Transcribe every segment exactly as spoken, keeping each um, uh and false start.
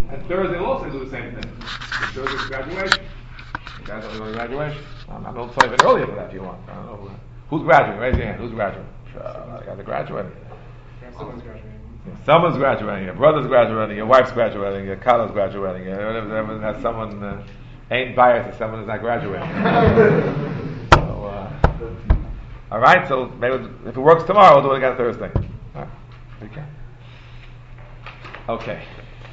And Thursday will also do the same thing. Thursday's graduation. You guys don't know graduation? I'm not going to tell you even earlier for that if you want. I don't know who, who's graduating. Raise your hand. Who's graduating? Uh, guys are graduating. Someone's graduating. Someone's graduating. Your brother's graduating. Your wife's graduating. Your colleague's graduating. Everyone has someone uh, ain't biased if someone is not graduating. so, uh, all right. So maybe if it works tomorrow, we'll do it again Thursday. All right. Okay. Okay.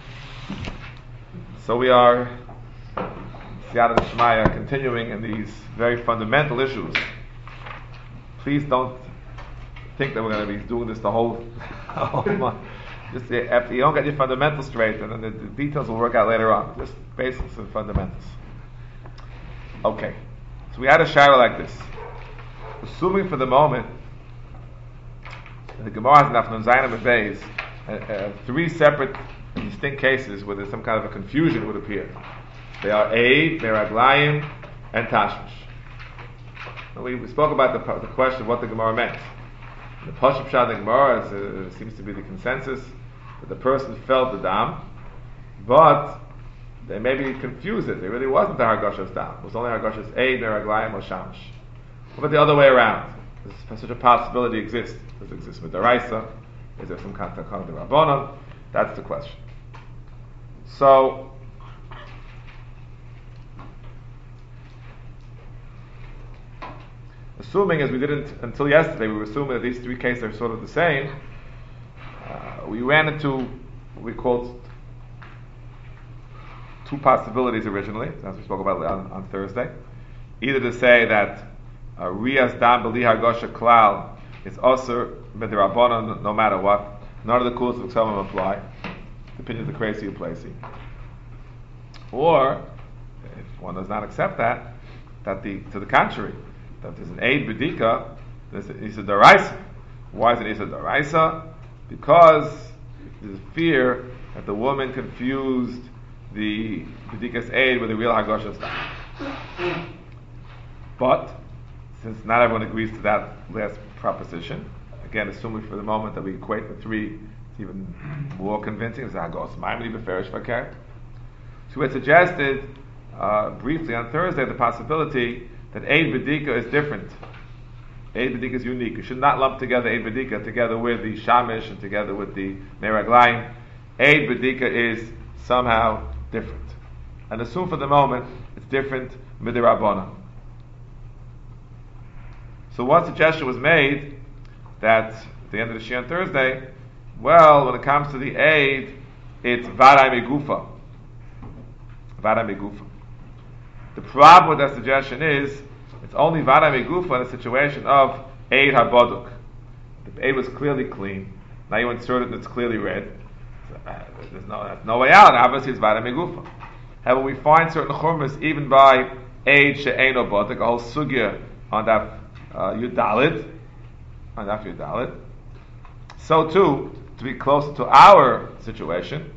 So we are Siyata Shemaya continuing in these very fundamental issues. Please don't think that we're going to be doing this the whole, whole month. Just after you don't get your fundamentals straight, and then the, the details will work out later on. Just basics and fundamentals. Okay, so we had a shara like this. Assuming for the moment that the Gemara has enough Nunzayin and Beis, uh, uh, three separate, distinct cases where there's some kind of a confusion would appear. They are Eid, Meraglayim, and Tashmish. We, we spoke about the, the question of what the Gemara meant. The Pashup Shad Gemara is, uh, seems to be the consensus that the person felt the dam, but they maybe confused it. It really wasn't the Hargashas dam. It was only Hargashas Eid, Meraglayim, or Shamish. What about the other way around? Does such a possibility exist? Does it exist with the Raisa? Is there some kind of the Rabbanon? That's the question. So, assuming, as we didn't until yesterday, we were assuming that these three cases are sort of the same. Uh, we ran into what we called two possibilities originally, as we spoke about on, on Thursday. Either to say that uh, Riyas Dam B'li Hargosha Klal is also B'derabbanan no matter what. None of the kulas of Ksomim apply. The opinion of the crazy Uplasi. Or, if one does not accept that, that the to the contrary, that there's an Eid B'dika, there's an Isa Daraisa. Why is it Isa Daraisa? Because there's a fear that the woman confused the B'dika's Eid with the real Hargosha's Dam. But, since not everyone agrees to that last proposition, again, assuming for the moment that we equate the three, it's even more convincing, it's Hagos Maimoni Beferish Vakar. So we had suggested, uh, briefly on Thursday, the possibility that Eid B'dika is different. Eid B'dika is unique. You should not lump together Eid B'dika together with the Shamish and together with the Meraglayim. Eid B'dika is somehow different. And assume for the moment it's different Midirabbanan. So one suggestion was made that at the end of the Shia on Thursday, well, when it comes to the Eid, it's Varai Megufa. Varai Megufa. The problem with that suggestion is it's only Vada Megufa in a situation of Eid HaBoduk. The Eid was clearly clean. Now you insert it and it's clearly red. So, uh, there's no, there's no way out. Obviously it's Vada Megufa. However, we find certain churmas even by Eid She'eino Boduk, a whole sugya on that uh, Yudalit, on that Yudalit. So too, to be closer to our situation,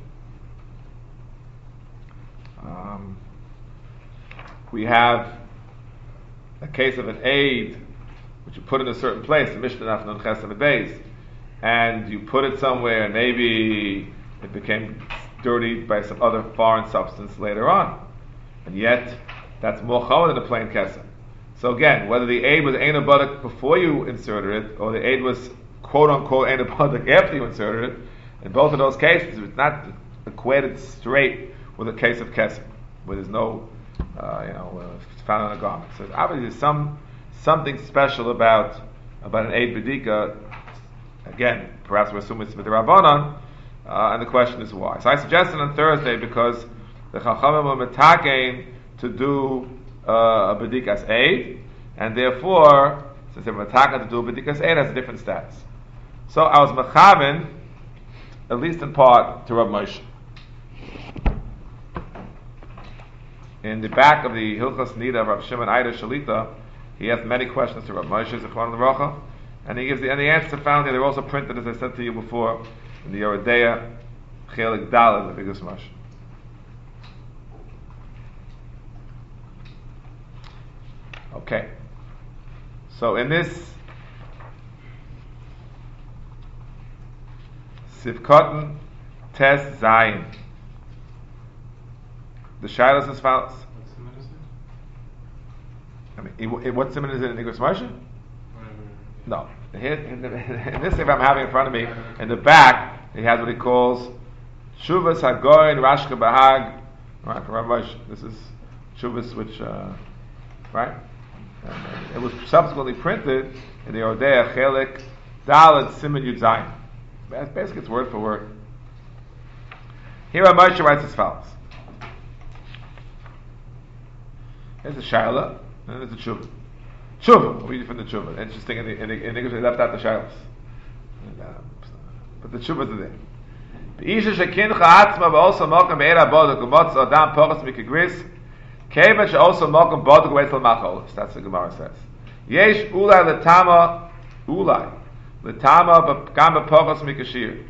um, we have a case of an aid which you put in a certain place, the Mishnah Afnon Chesed Beis, and you put it somewhere, and maybe it became dirtied by some other foreign substance later on, and yet that's more chomer than a plain kesem. So again, whether the aid was ein abadik before you inserted it, or the aid was quote unquote ein abadik after you inserted it, in both of those cases, it's not equated straight with a case of kesem, where there's no Uh, you know, uh, found on a garment. So obviously there's some something special about about an Eid B'dika. Again, perhaps we're assuming it's with the Rabbanon, uh, and the question is why. So I suggested on Thursday because the Chachamim were metakein to do uh, a B'dikas Eid, and therefore, since they're metakein to do a B'dikas Eid, has a different status. So I was mechaven, at least in part, to Rav Moshe. In the back of the Hilchos Nida of Rav Shimon Eida Shalita, he asked many questions to Rav Moshe Zechron L'Rocha, and he gives the and the answers are found here. They're also printed, as I said to you before, in the Yoredeya Chelik Daled, the biggest Moshe. Okay, so in this Sivkotten Tes Zayin, The Shilas is follows. What simon is it? I mean, it, it, what simon is it in Igros Moshe? No. Here, in, the, in this, if I'm having in front of me, in the back, he has what he calls Shuvas Hagoyin Rashka Bahag. Right, from Rabbi Moshe. This is Shuvas, which, uh, right? And, uh, it was subsequently printed in the Odea Chelik Dalet Simon Yud Zayin. Basically, it's word for word. Here, Rabbi Moshe writes as follows. Here's a Shaila, and there's a Tshuva. Tshuva, we read from the Tshuva. Interesting, in the, in the, in English they left out the Shailas. And, uh, but the Tshuva's are there. Isha shekincha atzma v'osa mokum be'era boduk u'motz adam pochas mikigris kevan she'osa mokum boduk u'etzal macholos. That's what the Gemara says. Yesh ulai l'tama ulai l'tama v'gam b'pochas mikashir.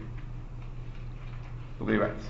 He writes.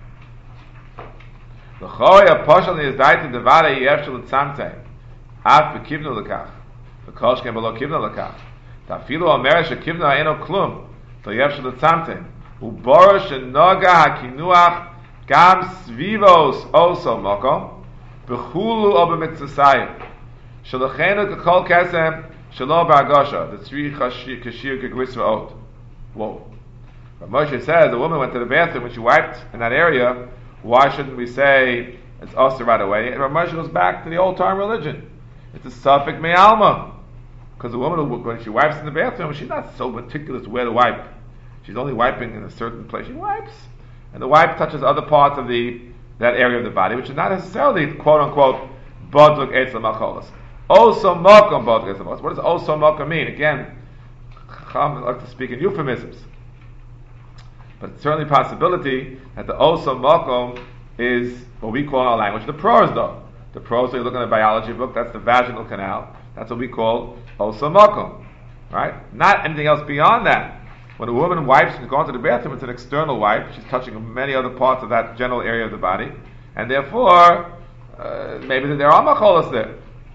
L'choy ha'poshel ni'ezdaita devara yefshel l'tzamtei af v'kivnu l'kach v'kol shkem b'lo kivnu l'kach ta'filu ha'mera she'kivnu ha'eno klum v'yefshel l'tzamtei uborosh noga hakinuach gam svivos oso mokom b'chulu oba mitzvasayim shalachenu k'kol kesem shalo b'agosha the tzri kashir k'gris v'ot. Whoa. But Moshe says the woman went to the bathroom when she wiped in that area. Why shouldn't we say it's also right away? And Moshe goes back to the old time religion. It's a suffix me'alma, because the woman who, when she wipes in the bathroom, she's not so meticulous where to wipe. She's only wiping in a certain place. She wipes, and the wipe touches other parts of the that area of the body, which is not necessarily quote unquote boduk etzel macholas. Also mokum boduk etzel macholas. What does also mokum mean? Again, Chacham like to speak in euphemisms, but it's certainly a possibility that the also mokum is what we call in our language the pros. Though the pros, so you look in a biology book, that's the vaginal canal. That's what we call also mokum, right? Not anything else beyond that. When a woman wipes and goes to the bathroom, it's an external wipe. She's touching many other parts of that general area of the body, and therefore, uh, maybe there are macholas there.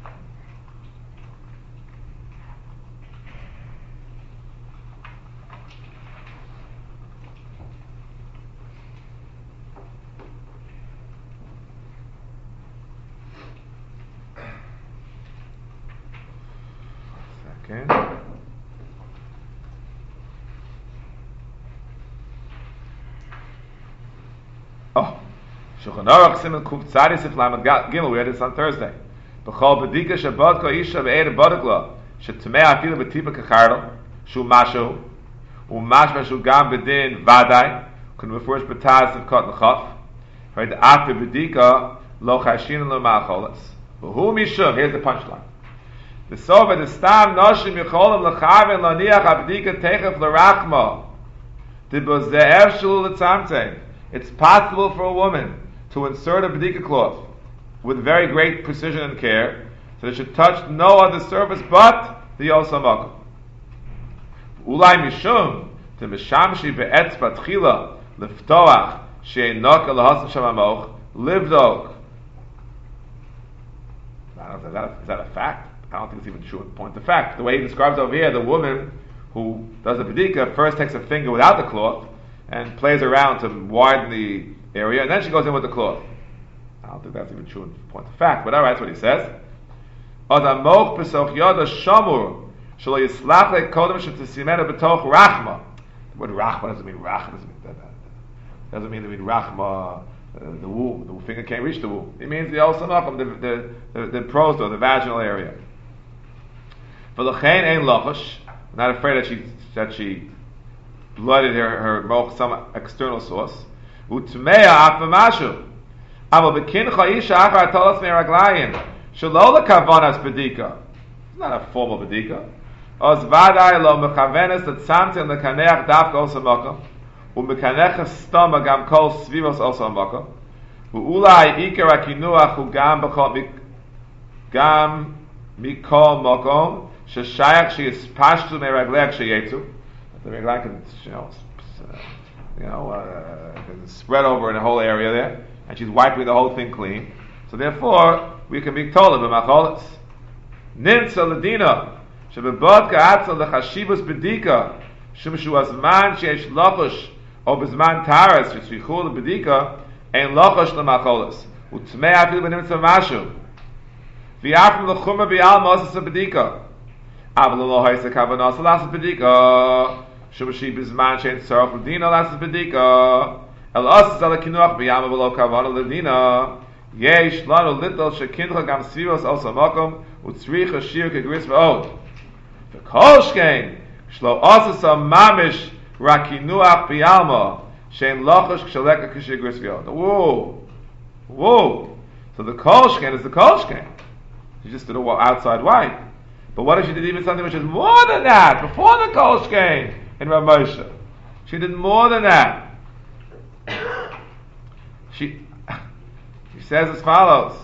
One second. Oh, Shulchan Aruch Siman Kuf Tzadi Sif Lamed Gimel. We had this on Thursday. B'chol bedika shabodko isha be'er bodikla shetamei afilu b'tipa kachardo shu mashu u'mashma shu gam bedin vadai kun befurish b'taz of kot nechaf. Right, the after bedika lo chashin lo ma'acholas. V'hu mishum. Here's the punchline. The sova the stam noshim yicholim lechaven laniach abdika techef l'rachma diboze'ev shul l'tzamtei. It's possible for a woman to insert a bedika cloth with very great precision and care, so it should touch no other surface but the osamakum. Ulai mishum to mishamshi be'etzba tchila liftoach she'enok elahasam shamamoch livdok. I don't know, is that, a, is that a fact? I don't think it's even true in point of fact. The way he describes over here, the woman who does the bedika first takes a finger without the cloth and plays around to widen the area, and then she goes in with the cloth. I don't think that's even true in point of fact, but alright, that's what he says. Adamoch b'soch yoda shamur shelo yislach le kodem shetesimena b'toch rachma. The word rachma doesn't mean rachma. Doesn't mean that. Doesn't mean to mean rachma. Uh, the womb, the finger can't reach the womb. It means the osamakum, the the the, the prosto, the vaginal area. V'lechein ein lochash. I'm not afraid that she that she blooded her, her moch some external source. Utmeya afamashu. Aval bekincha isha achar tolas me'raglayim. Shelo lekavanas bedika. It's not a formal bedika. Oz vadai lo mechavenes letzamtim lekaneach dafka osamakum. U'mekanecha stoma gam kol svivos osamakum. U'ulai ikar akinuach hu gam b'kol gam mikol mokom sheshayach she'is pashtu me'ragleach she'yetzu. The regla can, you know, uh, you know, uh, can spread over in the whole area there, and she's wiping the whole thing clean. So therefore, we can be told of b'macholas. Ninsa ledina shebebodka atzal lechashivus bedika shum shu azman sheyesh lochush o bezman taras shetzrichu lebedika ein lochush lemacholas Utmei afilu b'nimtza mashu. V'yafim l'chumra b'yalma osas bedika. Aval lo haisa kavanas lasas bedika. Shumashi b'zman shein tzarach l'dina lasas bedika. El osas ala kinuach b'yalma v'lo kavana l'dina. Yesh lanu little shekindcha gam svivos osa makom utzricha shir kegris v'od. V'kol shkein shlo osas mamish rakinuach b'yalma shein lochash kshaleka kishir gris v'od. Whoa. Whoa. So the kolshken is the kolshken. She just did a outside wipe. But what if she did even something which is more than that, before the kolshken in Rav Moshe? She did more than that. She she says as follows.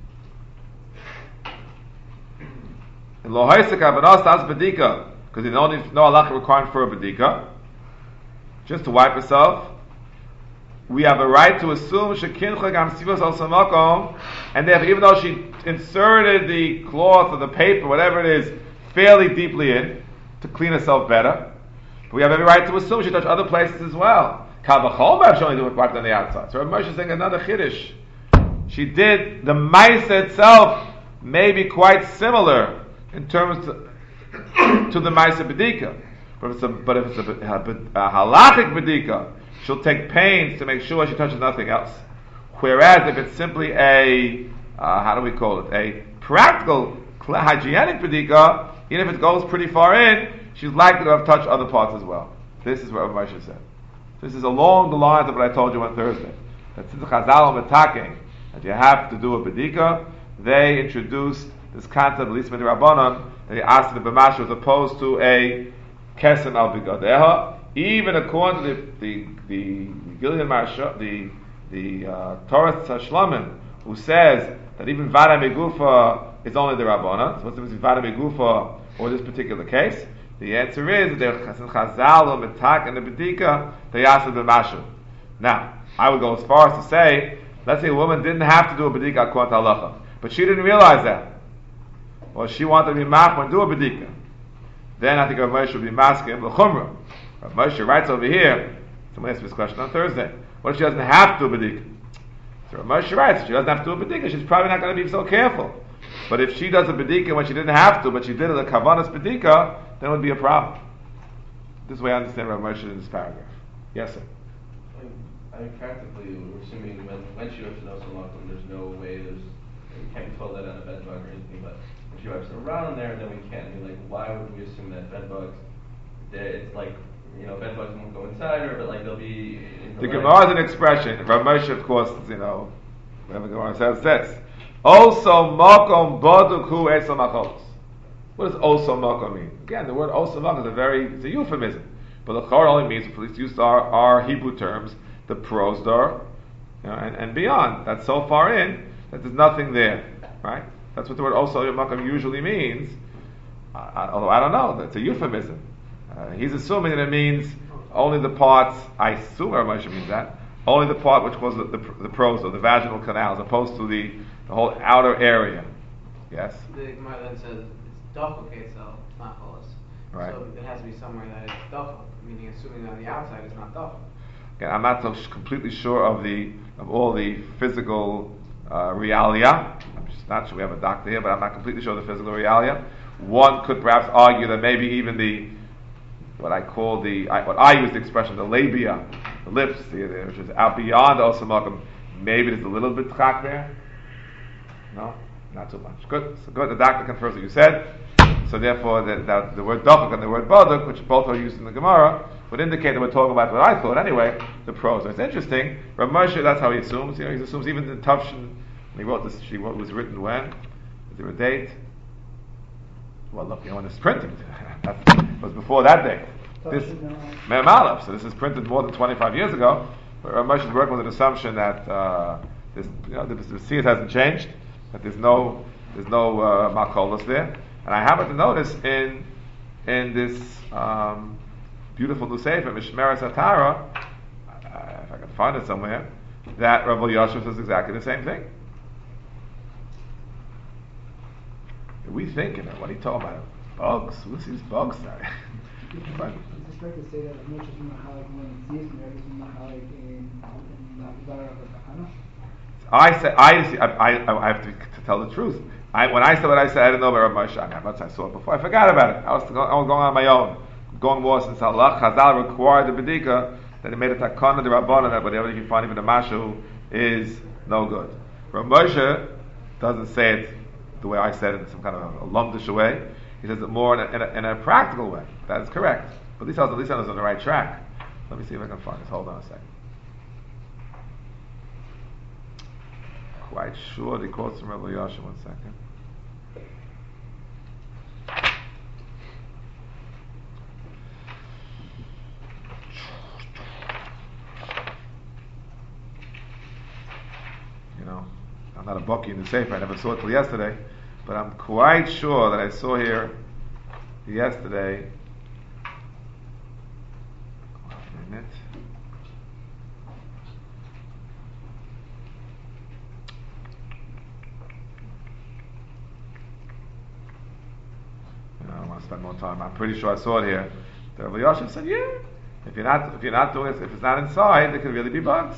In Lo Haisaka Banos Tas Bedika, because there's only no halacha requirement for a bedika, just to wipe herself. We have a right to assume shekincha gam sivos al samakom, and therefore, even though she inserted the cloth or the paper, whatever it is, fairly deeply in to clean herself better, but we have every right to assume she touched other places as well. Kal v'chomer she only do it wiped on the outside. So Rav Moshe is saying another chiddush. She did the ma'aseh itself may be quite similar in terms to, to the ma'aseh bedika, but if it's a but if it's a, a, a halachic bedika, she'll take pains to make sure she touches nothing else. Whereas if it's simply a, uh, how do we call it, a practical, hygienic bedika, even if it goes pretty far in, she's likely to have touched other parts as well. This is what Rav Moshe said. This is along the lines of what I told you on Thursday. That since the Chazal are metaking, that you have to do a bedika, they introduced this concept, at least with the Rabbanon, that he asked the b'mashu as opposed to a kesen al bigadeha. Even according to the the the Gilyon Maharsha, the the uh, Torah Tzashlamim, who says that even Vada Megufa is only the Rabbanon. So what's the difference between Vada Megufa or this particular case? The answer is that they're Chazal or Metak and the Bedika, they asked the Mashu. Now, I would go as far as to say, let's say a woman didn't have to do a Bedika according to halacha, but she didn't realize that, or she wanted to be machmir and do a Bedika. Then I think Rav Moshe would be masking l'chumra. Rav Moshe writes over here, someone asked me this question on Thursday, what if she doesn't have to do a bedika? So Rav Moshe writes, if she doesn't have to do a bedika, she's probably not going to be so careful. But if she does a bedika when she didn't have to, but she did it a kavanas bedika, then it would be a problem. This is the way I understand Rav Moshe in this paragraph. Yes, sir? I mean, practically, we're assuming when, when she wipes it out so often, there's no way, there's, you can't be told that on a bed bug or anything, but if she wipes it around there, then we can't. I mean, like, why would we assume that bed bugs, that it's like, you know, bed bugs won't go inside her, but like they'll be in her the Gemara is an expression. Rav Moshe, of course, you know, whatever the Gemara says, says. Also, makom baduk hu esel machos. What does also makom mean? Again, the word also makom is a very, it's a euphemism. But the Chor only means, at least used our, our Hebrew terms, the prosdor, you know, and, and beyond. That's so far in that there's nothing there, right? That's what the word also makom usually means. Uh, although I don't know, that's a euphemism. Uh, he's assuming that it means only the parts, I assume Rav Moshe means that, only the part which was the, the, the pros or the vaginal canal, as opposed to the, the whole outer area. Yes? The Gemara then says it's dafuk so it's not holos. Right. So it has to be somewhere that it's dafuk, meaning assuming on the outside it's not dafuk. Again, I'm not so sh- completely sure of the of all the physical uh, realia. I'm just not sure we have a doctor here, but I'm not completely sure of the physical realia. One could perhaps argue that maybe even the what I call the, I, what I use the expression, the labia, the lips, the, the, which is out beyond also makom. Maybe there's a little bit chak there. No, not too much. Good. So good. The doctor confirms what you said. So therefore, the, the, the word dafuk and the word baduk, which both are used in the Gemara, would indicate that we're talking about what I thought anyway, the pros. It's interesting. Rav Moshe, that's how he assumes. You know, he assumes even the Tavshin. He wrote this. She wrote, it was written when? Is there a date? Well, look, you know when it's printed. It was before that date. This Mem Aleph. So this is printed more than twenty-five years ago. But Rav Moshe is working with an assumption that uh, this, you know, the, the seed hasn't changed, that there's no there's no uh, makolos there. And I happen to notice in in this um, beautiful new sefer Mishmeres Hatara, uh, if I can find it somewhere, that Rav Yosef says exactly the same thing. We think, you know, what are you talking about? Bugs? What's these bugs? Is it fair to say that much as Mahalik when it sees and everything Mahalik in the Abdullah of the Kahana? I said, I, I, I, I have to, to tell the truth. I, when I said what I said, I didn't know about Rav Moshe. I mean, I saw it before. I forgot about it. I was, I was going on my own. Going more since Allah Chazal required the Bedika, that he made a takana the Rabbana that whatever you can find even a mashu is no good. Rav Moshe doesn't say it the way I said it in some kind of a, a lumdish way. He says it more in a, in a, in a practical way. That is correct. But at least I was, at least I was on the right track. Let me see if I can find this. Hold on a second. Quite sure the quotes from Rabbi Yasha. One second. You know, I'm not a bucky in the safe. I never saw it till yesterday, but I'm quite sure that I saw here yesterday. One minute. I don't want to spend more time. I'm pretty sure I saw it here. The Rabbi Yashiv said, "Yeah, if you're not, if you're not doing it, if it's not inside, there could really be bugs."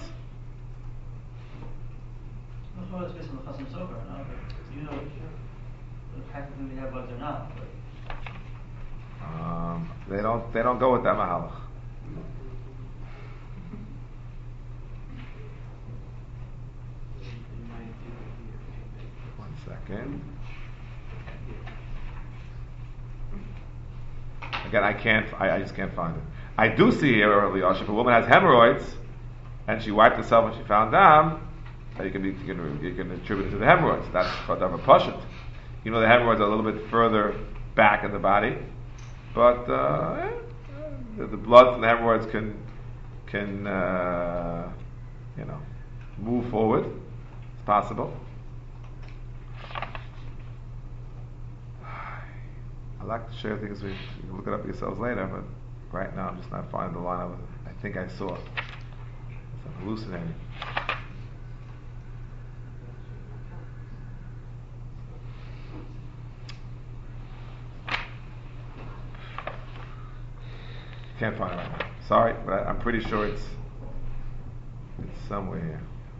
Well, it's based on the Chasam Sofer, no? But you know if technically we have bugs or not. But. Um, they don't. They don't go with that mahalach. One second. Again, I can't. I, I just can't find it. I do see here, if a woman has hemorrhoids and she wiped herself and she found dam, that you can be, you can, you can attribute it to the hemorrhoids. That's called a pashut. You know, the hemorrhoids are a little bit further back in the body, but uh, the, the blood from the hemorrhoids can can uh, you know move forward. It's possible. I like to share things with you. You can look it up yourselves later, but right now I'm just not finding the line of it. I think I saw it. I'm hallucinating. Can't find it right now. Sorry, but I, I'm pretty sure it's it's somewhere here.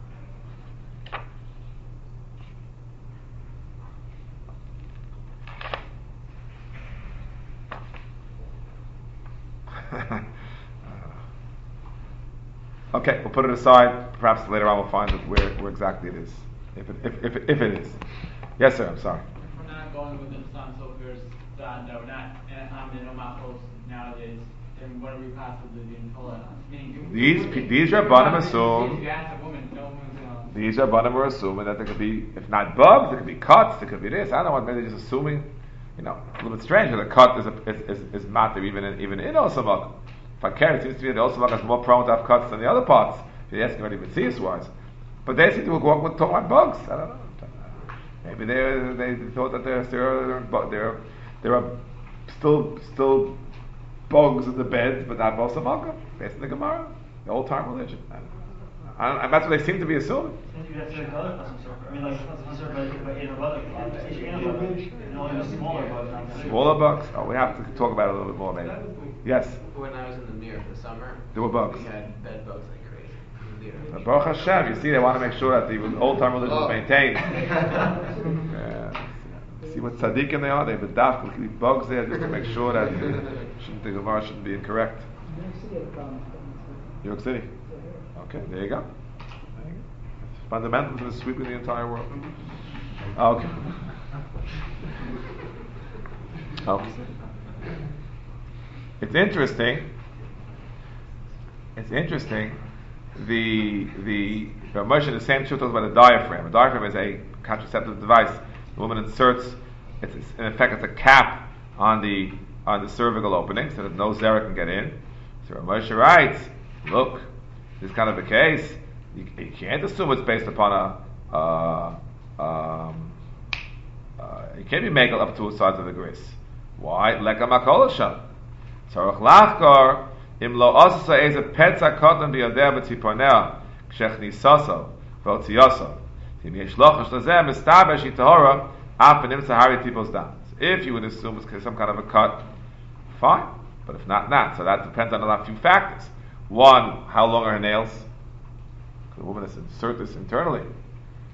Okay, we'll put it aside. Perhaps later on we'll find it where, where exactly it is, if it, if, if, if it is. Yes, sir. I'm sorry. If we're not going with the Sun Sofer's done, that we're not in no machos nowadays, then what are we possibly being told on? These pe- these rabbanim assume. If you ask a woman, no one's gonna. These rabbanim are assuming that there could be, if not bugs, there could be cuts. There could be this. I don't know what. Maybe they're just assuming. You know, a little bit strange that a cut is a, is is, is matter even in even in osavak. If I care, it seems to be that the osavak is more prone to have cuts than the other parts. If you're asking about even Metzias wise, but they seem to go up with talking about bugs. I don't know. Maybe they they thought that there there there there are still still bugs in the beds, but not osavak. Based on the Gemara, the old time religion. I, I, that's what they seem to be assuming. You have to go to Chasam Sofer. I mean, like Chasam Sofer by eight or other bugs. You know, the smaller bugs. Smaller bugs? Oh, we have to talk about it a little bit more, maybe. Yes. When I was in the mirror for the summer, there were bugs. We had bed bugs like crazy. Uh, Baruch Hashem, you see, they want to make sure that the old time religion is maintained. Yeah. See what tzaddikim they are? They have a daf with these bugs there just to make sure that shouldn't, the Gemara shouldn't be incorrect. New York City. Okay, there you go. It's fundamental to the sweeping the entire world. Okay. Okay. It's interesting. It's interesting. The the Ramesh in the same truth talks about a diaphragm. A diaphragm is a contraceptive device. The woman inserts. It's, it's in effect it's a cap on the on the cervical opening so that no zera can get in. So Ramesh writes, look, this is kind of the case. You, you can't assume it's based upon a. Uh, um, uh, you can't be making up two sides of the gris. Why? Leka makolasham. Tzarich lachkar im lo asa eze petza kotam biyadeh b'tziponea kshech nisaso v'otziyaso im yesh lochash lazeh mistaber shitahora af v'nim sahari tipos dam. If you would assume it's some kind of a cut, fine. But if not, not. So that depends on a few factors. One, how long are her nails? Could a woman insert this internally?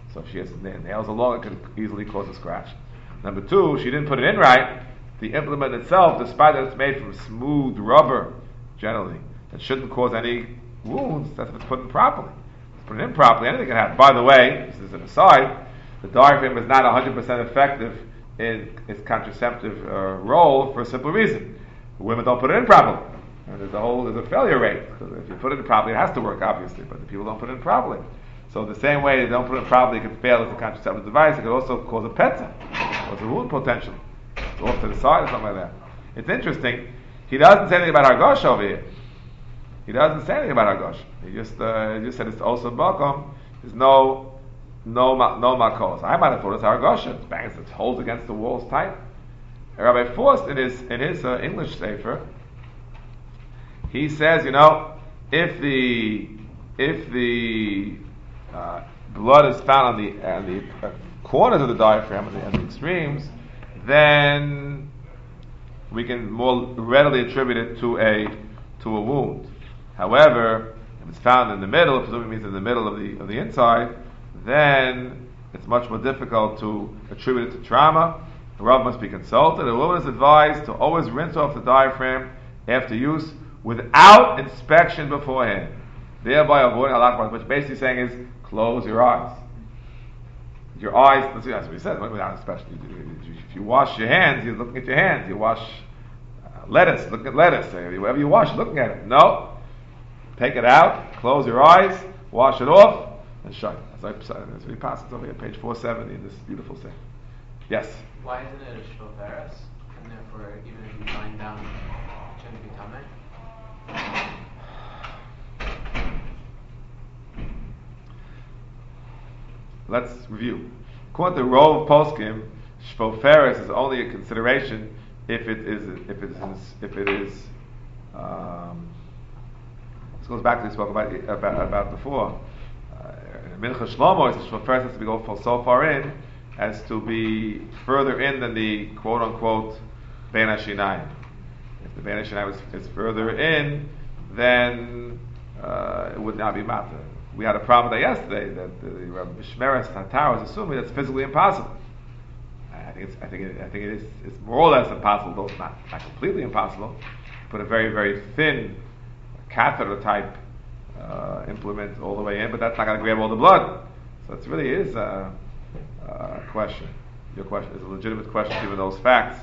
So if she has nails along, it could easily cause a scratch. Number two, she didn't put it in right. The implement itself, despite that it's made from smooth rubber, generally, it shouldn't cause any wounds. That's if it's put in properly. If it's put in properly, anything can happen. By the way, this is an aside, the diaphragm is not one hundred percent effective in its contraceptive uh, role for a simple reason. Women don't put it in properly. And there's a whole, there's a failure rate. Because if you put it in properly, it has to work, obviously, but the people don't put it in properly. So the same way they don't put it in properly, it can fail as a contraceptive device. It could also cause a petza, cause a wound potential. It's off to the side or something like that. It's interesting. He doesn't say anything about Hargosh over here. He doesn't say anything about Hargosh. He just uh, he just said it's also Bakum. There's no no no makos. I might have thought it's Hargosh. It bangs, it holds against the walls tight. Rabbi Forst in his in his uh, English sefer, he says, you know, if the if the uh, blood is found on the on the uh, corners of the diaphragm, on the, on the extremes, then we can more readily attribute it to a to a wound. However, if it's found in the middle, presumably means in the middle of the of the inside, then it's much more difficult to attribute it to trauma. The Rav must be consulted. A woman is advised to always rinse off the diaphragm after use without inspection beforehand, thereby avoiding halakha, which basically saying is close your eyes. Your eyes, that's what we said, without inspection. If you wash your hands, you're looking at your hands. You wash uh, lettuce, look at lettuce. Whatever you wash, looking at it. No. Take it out, close your eyes, wash it off, and shut it. That's what he passes over here, page four seventy in this beautiful thing. Yes? Why isn't it a shvoferes? And therefore, even if you bind down, it shouldn't be tameh? Let's review. According to Rov Poskim, shvoferes is only a consideration if it is if it is if it is. Um, this goes back to what we spoke about about, about before. Uh, in Mincha Shlomo, it says shvoferes has to be go so far in as to be further in than the quote unquote bein hashinayim. If the bein hashinayim is, is further in, then uh, it would not be matter. We had a problem with that yesterday, that the Rabbi Shmeres Tatar was assuming that's physically impossible. I think it's, I think it, I think it is, it's more or less impossible, though it's not, not completely impossible. Put a very, very thin catheter type uh, implement all the way in, but that's not going to grab all the blood. So it really is a, a question. Your question is a legitimate question given those facts.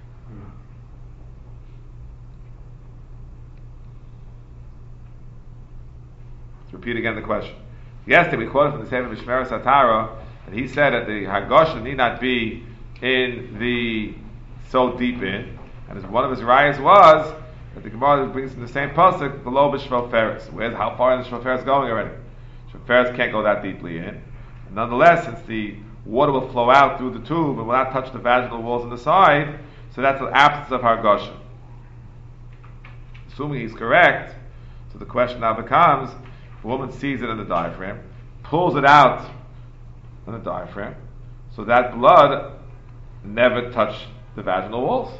Repeat again the question. Yesterday we quoted from the Sefer Mishmeres Hatara, and he said that the Hargosh need not be in the so deep in, and as one of his rayas was that the Gemara brings in the same pasuk below b'shvoferes. Where's how far is the shvoferes going already? Shvoferes can't go that deeply in. And nonetheless, since the water will flow out through the tube and will not touch the vaginal walls on the side, so that's the absence of Hargosha. Assuming he's correct, so the question now becomes: the woman sees it in the diaphragm, pulls it out in the diaphragm, so that blood never touched the vaginal walls.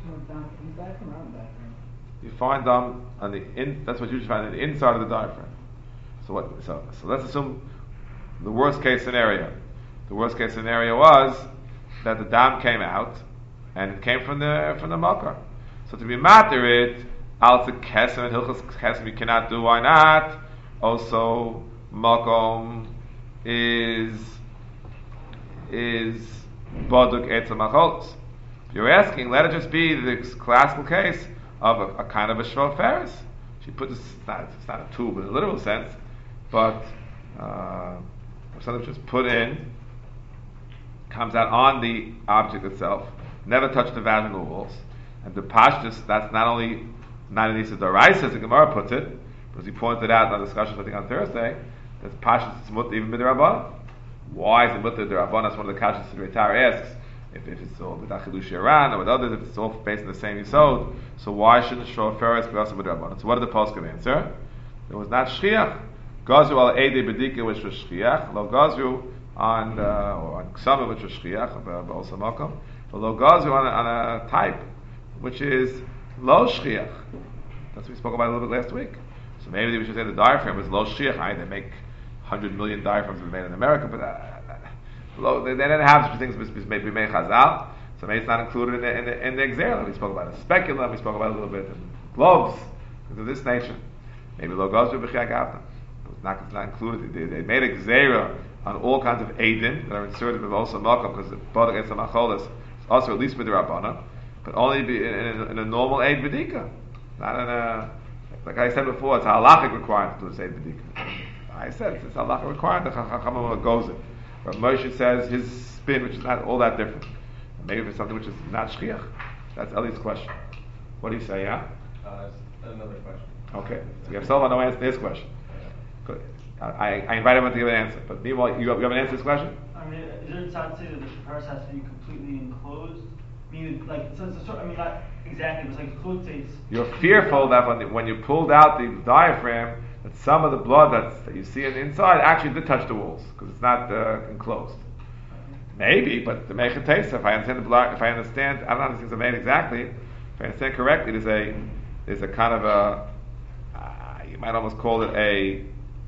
You find them on the in. That's what you usually find on the inside of the diaphragm. So what? So, so let's assume the worst case scenario. The worst case scenario was that the dam came out and it came from the from the makar. So to be matter it, also kesem and hilchos kesem you cannot do. Why not? Also, makom is is boduk etzel macholos. If you're asking, let it just be the classical case of a, a kind of a shvoferes. She put this, it's not, it's not a tube in a literal sense, but uh, something just put in, comes out on the object itself, never touched the vaginal walls. And the pashtus, that's not only not an Issa Doraisa, as the Gemara puts it, but as he pointed out in our discussion I think on Thursday, that's pashtus is mutter even midrabanan. Why is it mutter midrabanan? That's one of the kashas the Reitar asks. If, if it's all with Achidush Yaran or with others, if it's all based on the same Yisod, so why shouldn't shvoferes be also midrabanan? So what did the poskim answer? It was not shchiach. Gazru al eidei bedika, which was shchiach. Lo gazru on uh, or on ksama, which was shchiach, ba'osa makom. But lo gazru on, on a type, which is lo shchiach. That's what we spoke about a little bit last week. So maybe we should say the diaphragm is lo shchiach. Right? They make one hundred million diaphragms made in America, but uh, Lo, they, they didn't have such things maybe made chazal, so maybe it's not included in the in the, in the exera. We spoke about a speculum, we spoke about a little bit in globes, things of this nature. Maybe lo gozu b'chiyag avna. It's not, it's not included. They, they made a xera on all kinds of edim that are inserted with also malkum because the bod against the macholas is also at least with the rabbana, but only be in, in, in a normal eid bedika, not in a, like I said before, it's a halachic requirement to do this eid bedika. I said it's, it's a halachic requirement. The chachamim goes it. But Moshe says his spin, which is not all that different. Maybe for something which is not shchiach. That's Eli's question. What do you say? Yeah. Uh, another question. Okay. So we have Silva no answer to his question. Good. I, I invited him to give an answer, but meanwhile, you have, you have an answer to this question? I mean, is there a time to say that the shaparis has to be completely enclosed? I mean, like, so it's a sort. I mean, not exactly. It's like chutzeitz. You're fearful that when, when you pulled out the diaphragm, that some of the blood that's, that you see on the inside actually did touch the walls because it's not uh, enclosed. Maybe, but the mechat taste. If I understand the blood, if I understand, I don't know how these things are made exactly. If I understand correctly, there's a there's a kind of a uh, you might almost call it a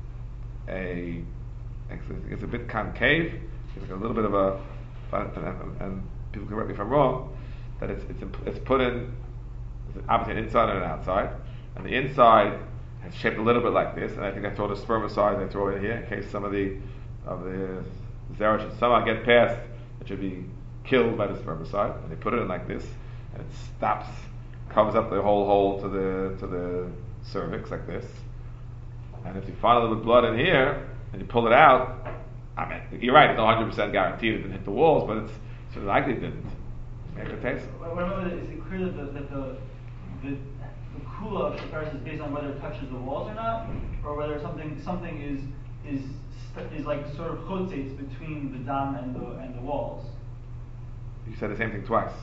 a it's a, it's a bit concave. It's like a little bit of a and, and people can correct me if I'm wrong. That it's it's it's put in it's obviously an inside and an outside, and the inside it's shaped a little bit like this, and I think I throw the spermicide and I throw it in here in case some of the of the zera should somehow get past, it should be killed by the spermicide, and they put it in like this, and it stops, covers up the whole hole to the to the cervix like this. And if you find a little bit of blood in here and you pull it out, I mean, you're right, it's not one hundred percent guaranteed it didn't hit the walls, but it's sort of likely it didn't. Make a taste. What about is it clear that the that the the, the kula of shaparis is based on whether it touches the walls or not, or whether something something is is is like sort of chutzeitz between the dam and the and the walls? You said the same thing twice.